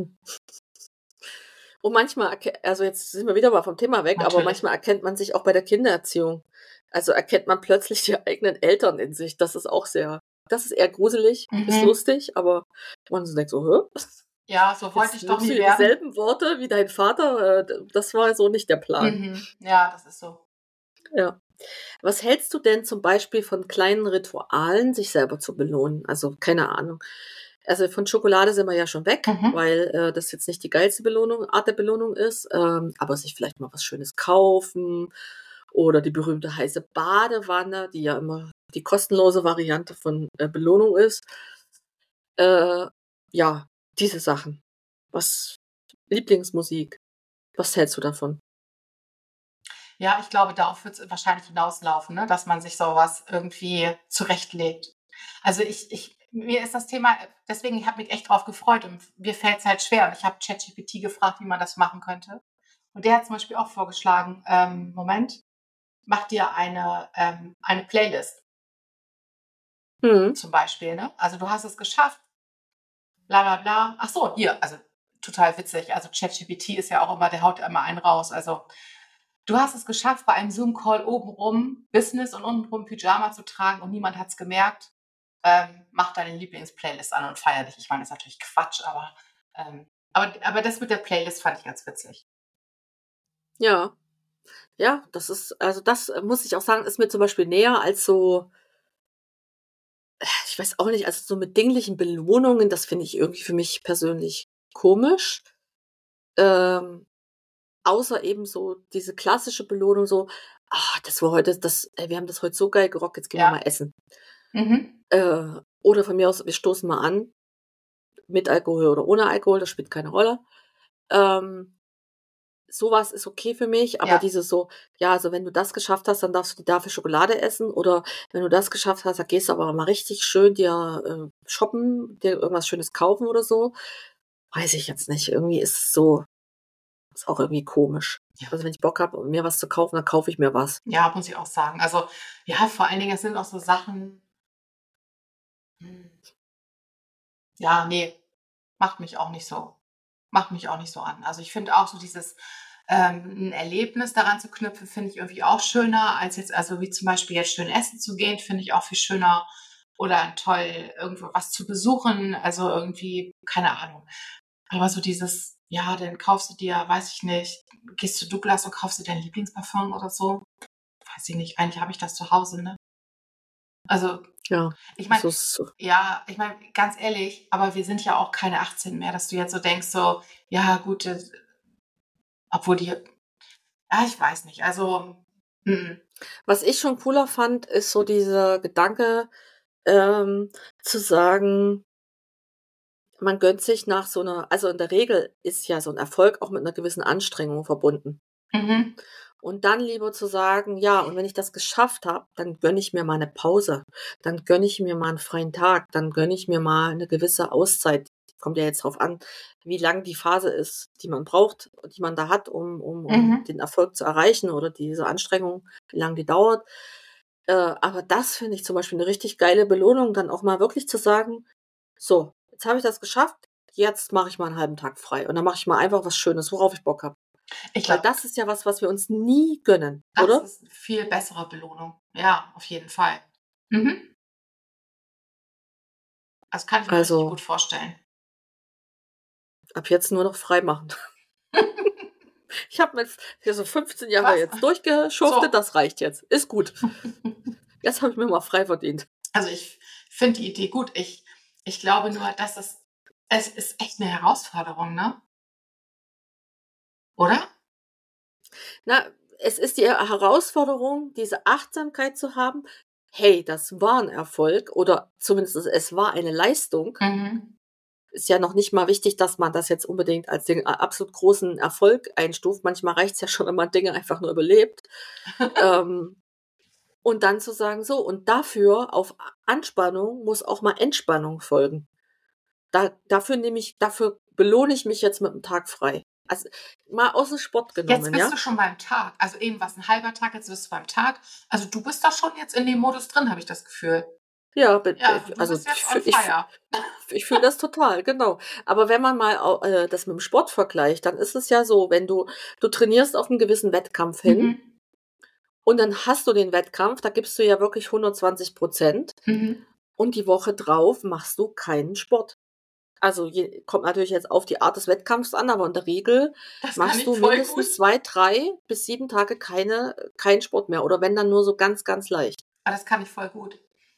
Und manchmal erke also jetzt sind wir wieder mal vom Thema weg, aber Natürlich. manchmal erkennt man sich auch bei der Kindererziehung. Also, erkennt man plötzlich die eigenen Eltern in sich. Das ist auch sehr das ist eher gruselig, ist Mhm. lustig, aber man so denkt so: „Hä? Ja, so wollte Jetzt ich doch nimmst du nie hier werden. dieselben Worte wie dein Vater, äh, d das war so nicht der Plan.“ Mhm. Ja, das ist so. Ja. Was hältst du denn zum Beispiel von kleinen Ritualen, sich selber zu belohnen? Also, keine Ahnung. Also, von Schokolade sind wir ja schon weg, Mhm. weil, äh, das jetzt nicht die geilste Belohnung Art der Belohnung ist, ähm, aber sich vielleicht mal was Schönes kaufen oder die berühmte heiße Badewanne, die ja immer die kostenlose Variante von, äh, Belohnung ist. Äh, ja, diese Sachen. Was Lieblingsmusik, was hältst du davon? Ja, ich glaube, darauf wird es wahrscheinlich hinauslaufen, ne, dass man sich so was irgendwie zurechtlegt. Also, ich ich mir ist das Thema deswegen, ich habe mich echt drauf gefreut und mir fällt's halt schwer und ich habe ChatGPT gefragt, wie man das machen könnte. Und der hat zum Beispiel auch vorgeschlagen, ähm, Moment, mach dir eine, ähm eine Playlist Mhm. zum Beispiel, ne? Also, du hast es geschafft, bla bla bla. Ach so, hier, also total witzig. Also, ChatGPT ist ja auch immer der haut ja immer einen raus. Also, du hast es geschafft, bei einem Zoom-Call obenrum Business und untenrum Pyjama zu tragen und niemand hat's gemerkt. ähm, mach deine Lieblingsplaylist an und feier dich. Ich meine, das ist natürlich Quatsch, aber, ähm, aber, aber das mit der Playlist fand ich ganz witzig. Ja, ja, das ist, also das äh, muss ich auch sagen, ist mir zum Beispiel näher als so, ich weiß auch nicht, also so mit dinglichen Belohnungen, das finde ich irgendwie für mich persönlich komisch. Ähm, außer eben so diese klassische Belohnung, so, ah, das war heute, das, ey, wir haben das heute so geil gerockt, jetzt gehen wir Ja. mal essen. Mhm. Äh, oder von mir aus, wir stoßen mal an, mit Alkohol oder ohne Alkohol, das spielt keine Rolle. Ähm, sowas ist okay für mich, aber Ja. dieses so, ja, also wenn du das geschafft hast, dann darfst du die Tafel Schokolade essen, oder wenn du das geschafft hast, dann gehst du aber mal richtig schön dir äh, shoppen, dir irgendwas Schönes kaufen oder so. Weiß ich jetzt nicht. Irgendwie ist es so, ist auch irgendwie komisch. Ja. Also wenn ich Bock habe, mir was zu kaufen, dann kaufe ich mir was. Ja, muss ich auch sagen. Also, ja, vor allen Dingen, es sind auch so Sachen, hm, ja, nee, macht mich auch nicht so, macht mich auch nicht so an. Also ich finde auch so dieses, ähm, ein Erlebnis daran zu knüpfen, finde ich irgendwie auch schöner, als jetzt, also wie zum Beispiel jetzt schön essen zu gehen, finde ich auch viel schöner. Oder toll, irgendwo was zu besuchen, also irgendwie, keine Ahnung. Aber so dieses, ja, dann kaufst du dir, weiß ich nicht, gehst zu Douglas und kaufst dir dein Lieblingsparfum oder so. Weiß ich nicht, eigentlich habe ich das zu Hause, ne? Also, Ja, ich meine, so ist so. ja, ich meine, ganz ehrlich, aber wir sind ja auch keine achtzehn mehr, dass du jetzt so denkst, so, ja, gut, äh, obwohl die, ja, ich weiß nicht, also, mm, Was ich schon cooler fand, ist so dieser Gedanke, ähm, zu sagen, man gönnt sich nach so einer, also in der Regel ist ja so ein Erfolg auch mit einer gewissen Anstrengung verbunden. mhm, Und dann lieber zu sagen, ja, und wenn ich das geschafft habe, dann gönne ich mir mal eine Pause, dann gönne ich mir mal einen freien Tag, dann gönne ich mir mal eine gewisse Auszeit. Kommt ja jetzt drauf an, wie lang die Phase ist, die man braucht, die man da hat, um um um mhm. den Erfolg zu erreichen, oder diese Anstrengung, wie lang die dauert. Äh, aber das finde ich zum Beispiel eine richtig geile Belohnung, dann auch mal wirklich zu sagen: „So, jetzt habe ich das geschafft, jetzt mache ich mal einen halben Tag frei und dann mache ich mal einfach was Schönes, worauf ich Bock habe.“ Ich Weil glaube, das ist ja was, was wir uns nie gönnen, das oder? ist eine viel bessere Belohnung. Ja, auf jeden Fall. Mhm. Das kann ich mir richtig Also, gut vorstellen. ab jetzt nur noch frei machen. Ich habe jetzt hier so fünfzehn Jahre Was? jetzt durchgeschuftet, So. das reicht jetzt. Ist gut. Jetzt habe ich mir mal frei verdient. Also ich finde die Idee gut. Ich, ich glaube nur, dass es, es ist echt eine Herausforderung, ne? Oder? Na, es ist die Herausforderung, diese Achtsamkeit zu haben. Hey, das war ein Erfolg, oder zumindest es war eine Leistung. Mhm. Ist ja noch nicht mal wichtig, dass man das jetzt unbedingt als den a absolut großen Erfolg einstuft. Manchmal reicht's ja schon, wenn man Dinge einfach nur überlebt. Ähm, und dann zu sagen: „So, und dafür, auf A Anspannung muss auch mal Entspannung folgen. Da dafür nehme ich dafür belohne ich mich jetzt mit 'm Tag frei.“ Also, mal aus'm Sport Jetzt genommen, bist du ja? schon beim Tag. Also eben war's ein halber Tag, jetzt bist du beim Tag. Also du bist da schon jetzt in dem Modus drin, habe ich das Gefühl. Ja, be Ja, be also du also, bist ich jetzt on fühle ich fühle fire. ich fühle das total, genau. Aber wenn man mal au äh, das mit'm Sport vergleicht, dann ist es ja so, wenn du du trainierst auf 'n gewissen Wettkampf hin, Mhm. und dann hast du den Wettkampf, da gibst du ja wirklich hundertzwanzig, Mhm. und die Woche drauf machst du keinen Sport. Also, je kommt natürlich jetzt auf die Art des Wettkampfs an, aber in der Regel Das kann machst ich du voll gut. mindestens zwei, drei bis sieben Tage keine keinen Sport mehr, oder wenn, dann nur so ganz, ganz leicht. Ah, das kann ich voll gut.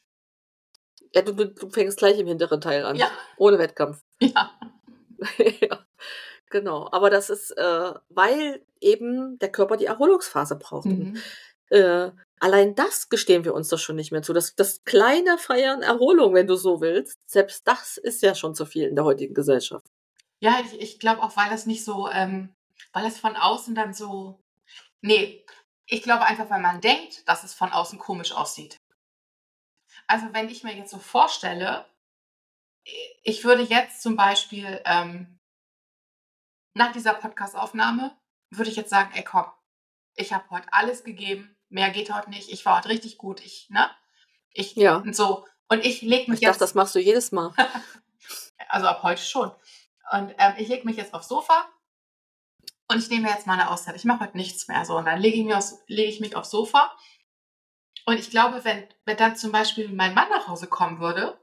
Ja, du du du fängst gleich im hinteren Teil an, Ja, ohne Wettkampf. ja. Ja, genau. Aber das ist, äh weil eben der Körper die Erholungsphase braucht, und, Mhm. äh, allein das gestehen wir uns doch schon nicht mehr zu. Das das kleine Feiern Erholung, wenn du so willst, selbst das ist ja schon zu viel in der heutigen Gesellschaft. Ja, ich ich glaube auch, weil das nicht so, ähm weil es von außen dann so, nee, ich glaube einfach, weil man denkt, dass es von außen komisch aussieht. Also, wenn ich mir jetzt so vorstelle, ich würde jetzt zum Beispiel, ähm, nach dieser Podcastaufnahme würde ich jetzt sagen: „Ey, komm, ich habe heute alles gegeben, mehr geht heute nicht. Ich war heute richtig gut. Ich, ne? Ich Ja, und so. Und ich lege mich ich dachte, das jetzt, machst du jedes Mal. also ab heute schon. Und, ähm, ich lege mich jetzt aufs Sofa und ich nehme mir jetzt mal 'ne Auszeit. Ich mache heute nichts mehr so. Und dann lege ich mir aufs lege ich mich aufs Sofa Und ich glaube, wenn, wenn dann zum Beispiel mein Mann nach Hause kommen würde,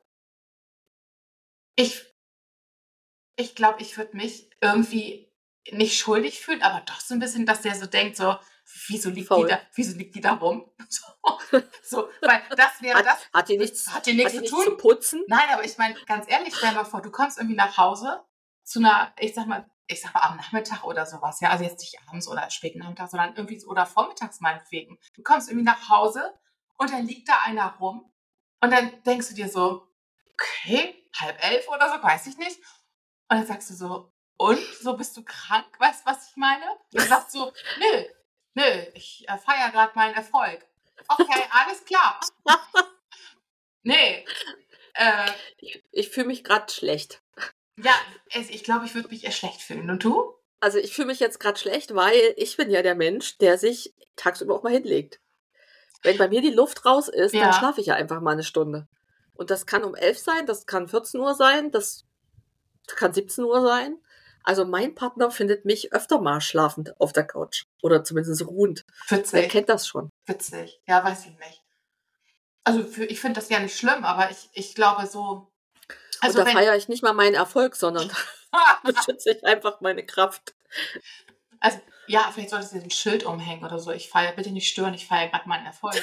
ich, ich glaube, ich würde mich irgendwie nicht schuldig fühlen, aber doch so ein bisschen, dass der so denkt, so, wieso liegt die Faul. da, wieso liegt die da rum? So, so, weil das wäre Hat, das, hat die nichts, hat die nichts hat die zu nichts zu tun. putzen? Nein, aber ich meine, ganz ehrlich, stell dir mal vor, du kommst irgendwie nach Hause zu einer, ich sag mal, ich sag mal am Nachmittag oder sowas, ja, also jetzt nicht abends oder späten Nachmittag, sondern irgendwie so, oder vormittags meinetwegen. Du kommst irgendwie nach Hause und dann liegt da einer rum und dann denkst du dir so, okay, halb elf oder so, weiß ich nicht. Und dann sagst du so, und? So, bist du krank? Weißt du, was ich meine? Und er sagt so, nö, nö, ich äh, feiere gerade meinen Erfolg. Okay, alles klar. Nee, äh, Ich, ich fühle mich gerade schlecht. ja, es, ich glaube, ich würde mich eher schlecht fühlen. Und du? Also ich fühle mich jetzt gerade schlecht, weil ich bin ja der Mensch, der sich tagsüber auch mal hinlegt. Wenn bei mir die Luft raus ist, dann Ja, schlafe ich ja einfach mal eine Stunde. Und das kann um elf sein, das kann vierzehn Uhr sein, das kann siebzehn Uhr sein. Also mein Partner findet mich öfter mal schlafend auf der Couch. Oder zumindest ruhend. Der witzig, kennt das schon. witzig. Ja, weiß ich nicht. Also für, ich finde das ja nicht schlimm, aber ich, ich glaube so, Und also da wenn, feiere ich nicht mal meinen Erfolg, sondern beschütze ich einfach meine Kraft. also ja, vielleicht solltest du dir ein Schild umhängen oder so. Ich feiere, bitte nicht stören, ich feiere gerade meinen Erfolg.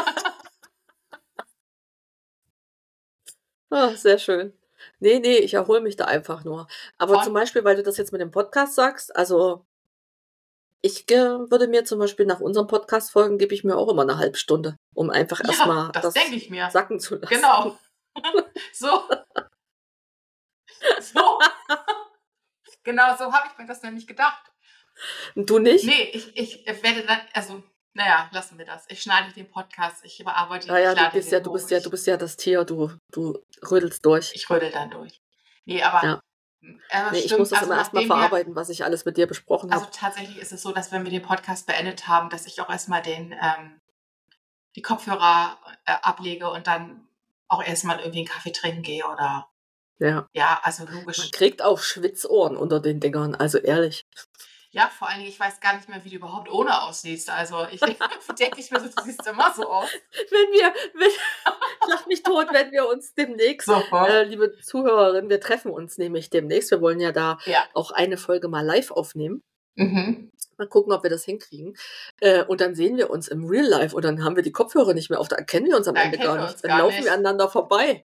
Ah, sehr schön. Nee, nee, ich erhole mich da einfach nur. Aber Von? zum Beispiel, weil du das jetzt mit dem Podcast sagst, also ich ge- würde mir zum Beispiel nach unserem Podcast-Folgen, gebe ich mir auch immer eine halbe Stunde, um einfach Ja, erstmal das das denke ich mir. sacken zu lassen. Genau. So, so. Genau, so habe ich mir das nämlich gedacht. Und du nicht? Nee, ich, ich werde dann, also, naja, lassen wir das. Ich schneide den Podcast, ich überarbeite ihn, Ah ich ja, du lade bist ja, den du hoch, bist ja, du ich, bist ja das Tier, du, du rödelst durch. ich rödel dann durch. Nee, aber, Ja. aber Nee, ich muss stimmt, das also immer erstmal nachdem wir, verarbeiten, was ich alles mit dir besprochen also habe. tatsächlich ist es so, dass wenn wir den Podcast beendet haben, dass ich auch erstmal den, ähm, die Kopfhörer äh, ablege und dann auch erstmal irgendwie einen Kaffee trinken gehe oder, Ja. ja, also Man logisch. kriegt auch Schwitzohren unter den Dingern, also ehrlich. Ja, vor allen Dingen, ich weiß gar nicht mehr, wie du überhaupt ohne aussiehst. Also ich denke ich mir so, du siehst immer so aus. Wenn wir, wenn, ich lach mich tot, wenn wir uns demnächst, Sofort. äh, liebe Zuhörerinnen, wir treffen uns nämlich demnächst. Wir wollen ja da Ja. auch eine Folge mal live aufnehmen. Mhm. Mal gucken, ob wir das hinkriegen. Äh, und dann sehen wir uns im Real Life und dann haben wir die Kopfhörer nicht mehr auf. Da erkennen wir uns am Da Ende erkennen gar wir nicht. uns Dann gar laufen nicht. wir aneinander vorbei.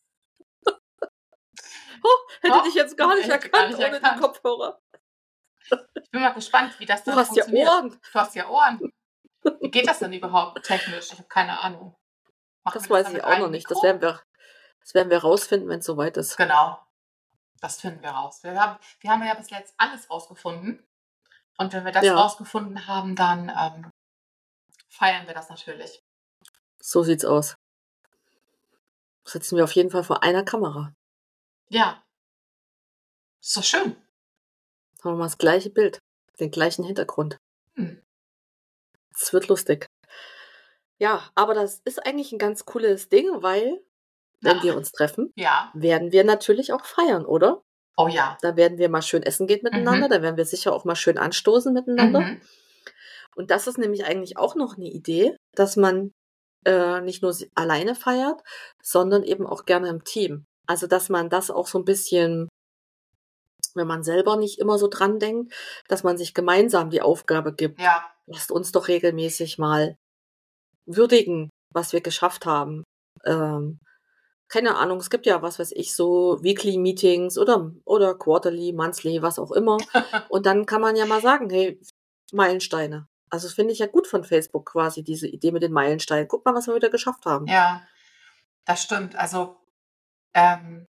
Oh, hätte Doch, dich jetzt gar nicht hätte gar erkannt nicht ohne erkannt. die Kopfhörer. Ich bin mal gespannt, wie das Du dann hast ja funktioniert. Ohren. Du hast ja Ohren. Wie geht das denn überhaupt technisch? Ich habe keine Ahnung. Machen Das wir weiß dann ich mit auch noch einem nicht. Das Mikro? werden wir, das werden wir rausfinden, wenn es soweit ist. Genau, das finden wir raus. Wir haben, wir haben ja bis jetzt alles rausgefunden. Und wenn wir das Ja. rausgefunden haben, dann ähm, feiern wir das natürlich. So sieht's aus. Sitzen wir auf jeden Fall vor einer Kamera. Ja, ist doch schön. Haben wir mal das gleiche Bild, den gleichen Hintergrund. Hm. Es wird lustig. Ja, aber das ist eigentlich ein ganz cooles Ding, weil, wenn Na, wir uns treffen, ja. werden wir natürlich auch feiern, oder? Oh ja. Da werden wir mal schön essen gehen miteinander, Mhm. da werden wir sicher auch mal schön anstoßen miteinander. Mhm. Und das ist nämlich eigentlich auch noch eine Idee, dass man äh, nicht nur si- alleine feiert, sondern eben auch gerne im Team. Also, dass man das auch so ein bisschen, wenn man selber nicht immer so dran denkt, dass man sich gemeinsam die Aufgabe gibt. Ja. Lasst uns doch regelmäßig mal würdigen, was wir geschafft haben. Ähm, keine Ahnung, es gibt ja, was weiß ich, so Weekly Meetings oder, oder Quarterly, Monthly, was auch immer. Und dann kann man ja mal sagen, hey, Meilensteine. Also das finde ich ja gut von Facebook quasi, diese Idee mit den Meilensteinen. Guck mal, was wir wieder geschafft haben. Ja, das stimmt. Also ähm,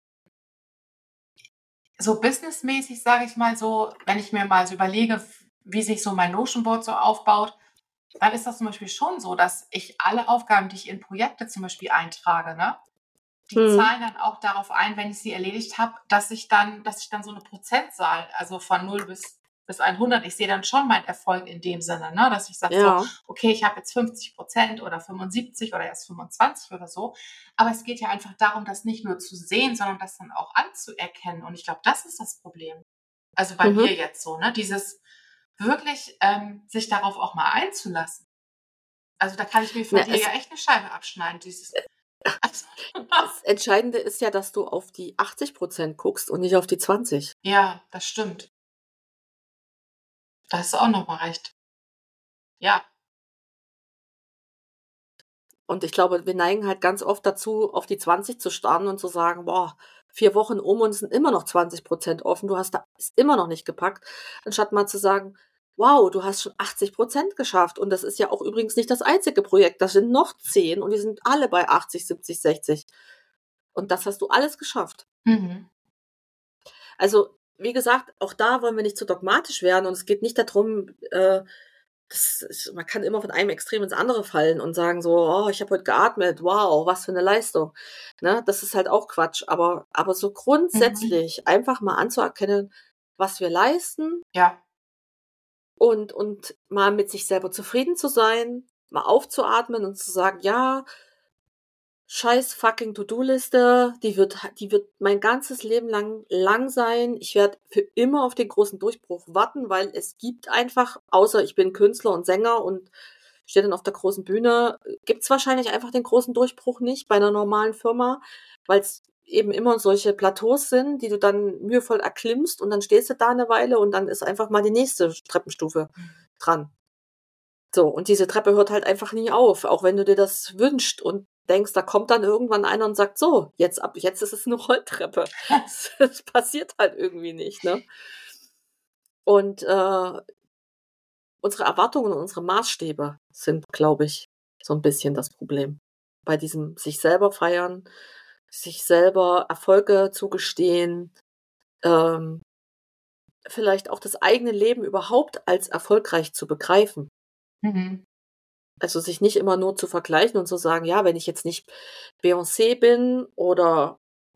so businessmäßig, sage ich mal so, wenn ich mir mal so überlege, f- wie sich so mein Notion Board so aufbaut, dann ist das zum Beispiel schon so, dass ich alle Aufgaben, die ich in Projekte zum Beispiel eintrage, ne, die Hm. zahlen dann auch darauf ein, wenn ich sie erledigt habe, dass ich dann, dass ich dann so eine Prozentzahl, also von null bis, bis hundert, ich sehe dann schon meinen Erfolg in dem Sinne, ne, dass ich sage so, Ja, okay, ich habe jetzt fünfzig Prozent oder fünfundsiebzig oder erst fünfundzwanzig oder so. Aber es geht ja einfach darum, das nicht nur zu sehen, sondern das dann auch anzuerkennen. Und ich glaube, das ist das Problem. Also bei mhm. mir jetzt so, ne, dieses wirklich ähm, sich darauf auch mal einzulassen. Also da kann ich mir von Na, dir es, ja echt eine Scheibe abschneiden. Dieses, also, das Entscheidende ist ja, dass du auf die achtzig Prozent guckst und nicht auf die zwanzig. ja, das stimmt. Da hast du auch nochmal recht. Ja. Und ich glaube, wir neigen halt ganz oft dazu, auf die zwanzig zu starren und zu sagen, boah, vier Wochen um und es sind immer noch zwanzig Prozent offen, du hast da ist immer noch nicht gepackt, anstatt mal zu sagen, wow, du hast schon achtzig Prozent geschafft. Und das ist ja auch übrigens nicht das einzige Projekt, das sind noch zehn und die sind alle bei achtzig, siebzig, sechzig. Und das hast du alles geschafft. Mhm. Also, wie gesagt, auch da wollen wir nicht zu dogmatisch werden und es geht nicht darum, äh, das ist, man kann immer von einem Extrem ins andere fallen und sagen so, oh, ich habe heute geatmet, wow, was für eine Leistung. Ne, das ist halt auch Quatsch. Aber, aber so Mhm. grundsätzlich einfach mal anzuerkennen, was wir leisten Ja. und, und mal mit sich selber zufrieden zu sein, mal aufzuatmen und zu sagen, ja, scheiß fucking To-Do-Liste, die wird, die wird mein ganzes Leben lang lang sein. Ich werde für immer auf den großen Durchbruch warten, weil es gibt einfach, außer ich bin Künstler und Sänger und stehe dann auf der großen Bühne, gibt's wahrscheinlich einfach den großen Durchbruch nicht bei einer normalen Firma, weil es eben immer solche Plateaus sind, die du dann mühevoll erklimmst und dann stehst du da eine Weile und dann ist einfach mal die nächste Treppenstufe dran. So, und diese Treppe hört halt einfach nie auf, auch wenn du dir das wünschst und denkst, da kommt dann irgendwann einer und sagt, so, jetzt ab, jetzt ist es eine Rolltreppe. Das passiert halt irgendwie nicht, ne? Und äh, unsere Erwartungen und unsere Maßstäbe sind, glaube ich, so ein bisschen das Problem. Bei diesem sich selber feiern, sich selber Erfolge zugestehen, ähm, vielleicht auch das eigene Leben überhaupt als erfolgreich zu begreifen. Mhm. Also sich nicht immer nur zu vergleichen und zu sagen, ja, wenn ich jetzt nicht Beyoncé bin oder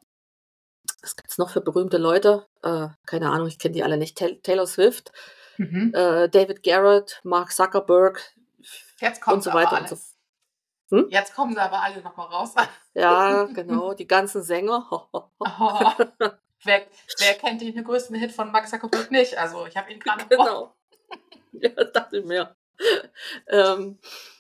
was gibt's noch für berühmte Leute? Äh, keine Ahnung, ich kenne die alle nicht. Tay- Taylor Swift, Mhm. äh, David Garrett, Mark Zuckerberg Jetzt kommen und sie so aber weiter und alle. so fort. Hm? Jetzt kommen sie aber alle nochmal raus. Ja, genau, die ganzen Sänger. Oh, wer, wer kennt den größten Hit von Mark Zuckerberg nicht? Also ich habe ihn gerade vor. Genau. Ja, das dachte ich mir. ähm,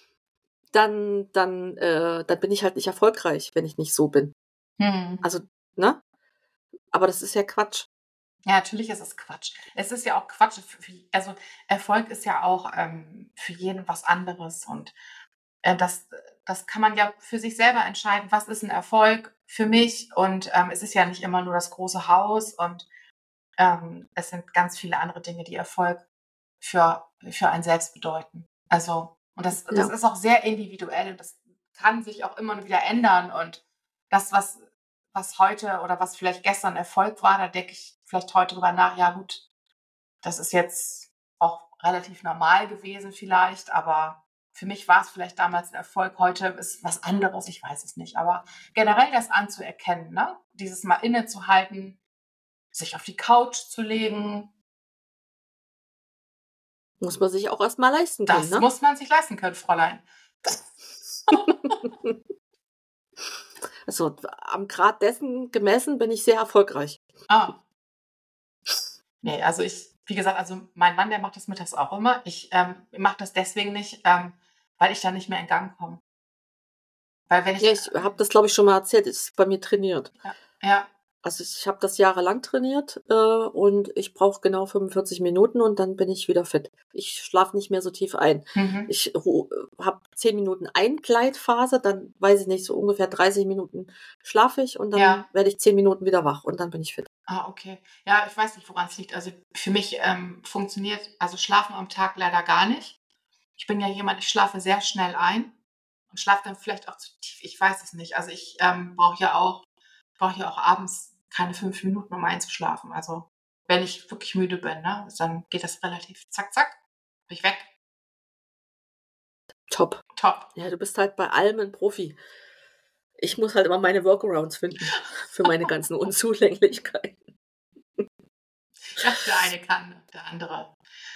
dann, dann, äh, dann bin ich halt nicht erfolgreich, wenn ich nicht so bin. Hm. Also, ne? Aber das ist ja Quatsch. Ja, natürlich ist es Quatsch. Es ist ja auch Quatsch. Für, für, also Erfolg ist ja auch ähm, für jeden was anderes. Und äh, das, das kann man ja für sich selber entscheiden, was ist ein Erfolg für mich. Und ähm, es ist ja nicht immer nur das große Haus. Und ähm, es sind ganz viele andere Dinge, die Erfolg für, für einen selbst bedeuten. Also, und das, das Ja. ist auch sehr individuell und das kann sich auch immer wieder ändern. Und das, was, was heute oder was vielleicht gestern Erfolg war, da denke ich vielleicht heute drüber nach, ja gut, das ist jetzt auch relativ normal gewesen vielleicht, aber für mich war es vielleicht damals ein Erfolg, heute ist was anderes, ich weiß es nicht. Aber generell das anzuerkennen, ne? Dieses mal innezuhalten, sich auf die Couch zu legen, Muss man sich auch erst mal leisten können, das ne? muss man sich leisten können, Fräulein. Also am Grad dessen gemessen bin ich sehr erfolgreich. Ah. Nee, also ich, wie gesagt, also mein Mann, der macht das mittags auch immer. Ich ähm, mache das deswegen nicht, ähm, weil ich da nicht mehr in Gang komme. Weil wenn ich, Ja, ich habe das, glaube ich, schon mal erzählt, ist bei mir trainiert. ja, ja, Also ich habe das jahrelang trainiert äh, und ich brauche genau fünfundvierzig Minuten und dann bin ich wieder fit. Ich schlafe nicht mehr so tief ein. mhm. Ich habe zehn Minuten Eingleitphase, dann weiß ich nicht, so ungefähr dreißig Minuten schlafe ich und dann Ja. werde ich zehn Minuten wieder wach und dann bin ich fit. Ah, okay. Ja, ich weiß nicht, woran es liegt. Also für mich ähm, funktioniert also Schlafen am Tag leider gar nicht. Ich bin ja jemand, ich schlafe sehr schnell ein und schlafe dann vielleicht auch zu tief. Ich weiß es nicht. Also ich ähm, brauche ja auch brauche ja auch abends keine fünf Minuten, um einzuschlafen. Also wenn ich wirklich müde bin, ne, dann geht das relativ zack, zack, bin ich weg. Top. Top. Ja, du bist halt bei allem ein Profi. Ich muss halt immer meine Workarounds finden für meine ganzen Unzulänglichkeiten. Ja, der eine kann, der andere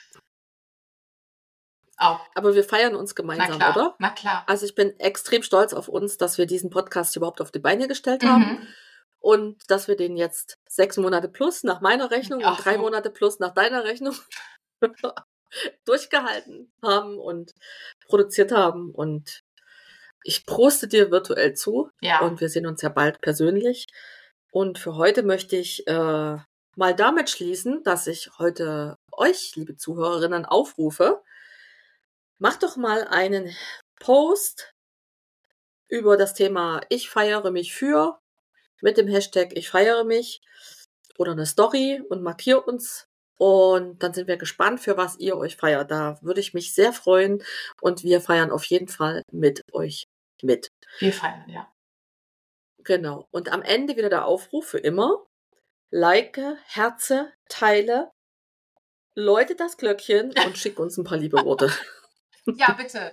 auch. Aber wir feiern uns Na gemeinsam, klar, oder? na klar. Also ich bin extrem stolz auf uns, dass wir diesen Podcast überhaupt auf die Beine gestellt haben Mhm. und dass wir den jetzt sechs Monate plus nach meiner Rechnung Ach und drei so. Monate plus nach deiner Rechnung durchgehalten haben und produziert haben. Und ich proste dir virtuell zu. Ja. Und wir sehen uns ja bald persönlich. Und für heute möchte ich äh, mal damit schließen, dass ich heute euch, liebe Zuhörerinnen, aufrufe. Macht doch mal einen Post über das Thema Ich feiere mich für mit dem Hashtag Ich feiere mich oder eine Story und markiert uns. Und dann sind wir gespannt, für was ihr euch feiert. Da würde ich mich sehr freuen. Und wir feiern auf jeden Fall mit euch mit. Wir feiern, ja. Genau. Und am Ende wieder der Aufruf für immer. Like, Herze, teile, läute das Glöckchen und schick uns ein paar liebe Worte. Ja, bitte.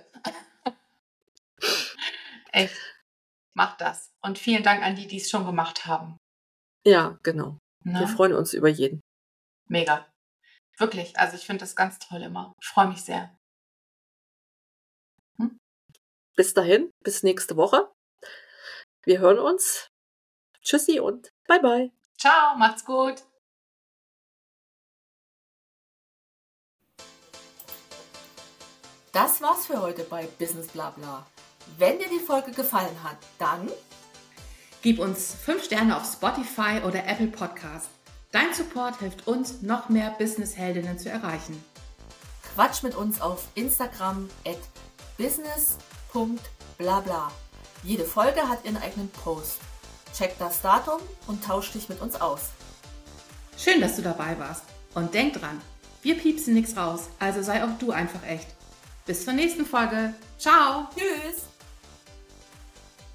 Echt. Macht das. Und vielen Dank an die, die es schon gemacht haben. Ja, genau. Ne? Wir freuen uns über jeden. Mega. Wirklich. Also ich finde das ganz toll immer. Ich freue mich sehr. Hm? Bis dahin, bis nächste Woche. Wir hören uns. Tschüssi und bye bye. Ciao, macht's gut. Das war's für heute bei Business Blabla. Wenn dir die Folge gefallen hat, dann gib uns fünf Sterne auf Spotify oder Apple Podcast. Dein Support hilft uns, noch mehr Business-Heldinnen zu erreichen. Quatsch mit uns auf Instagram at business punkt blabla. Jede Folge hat ihren eigenen Post. Check das Datum und tausch dich mit uns aus. Schön, dass du dabei warst. Und denk dran, wir piepsen nichts raus, also sei auch du einfach echt. Bis zur nächsten Folge. Ciao. Tschüss.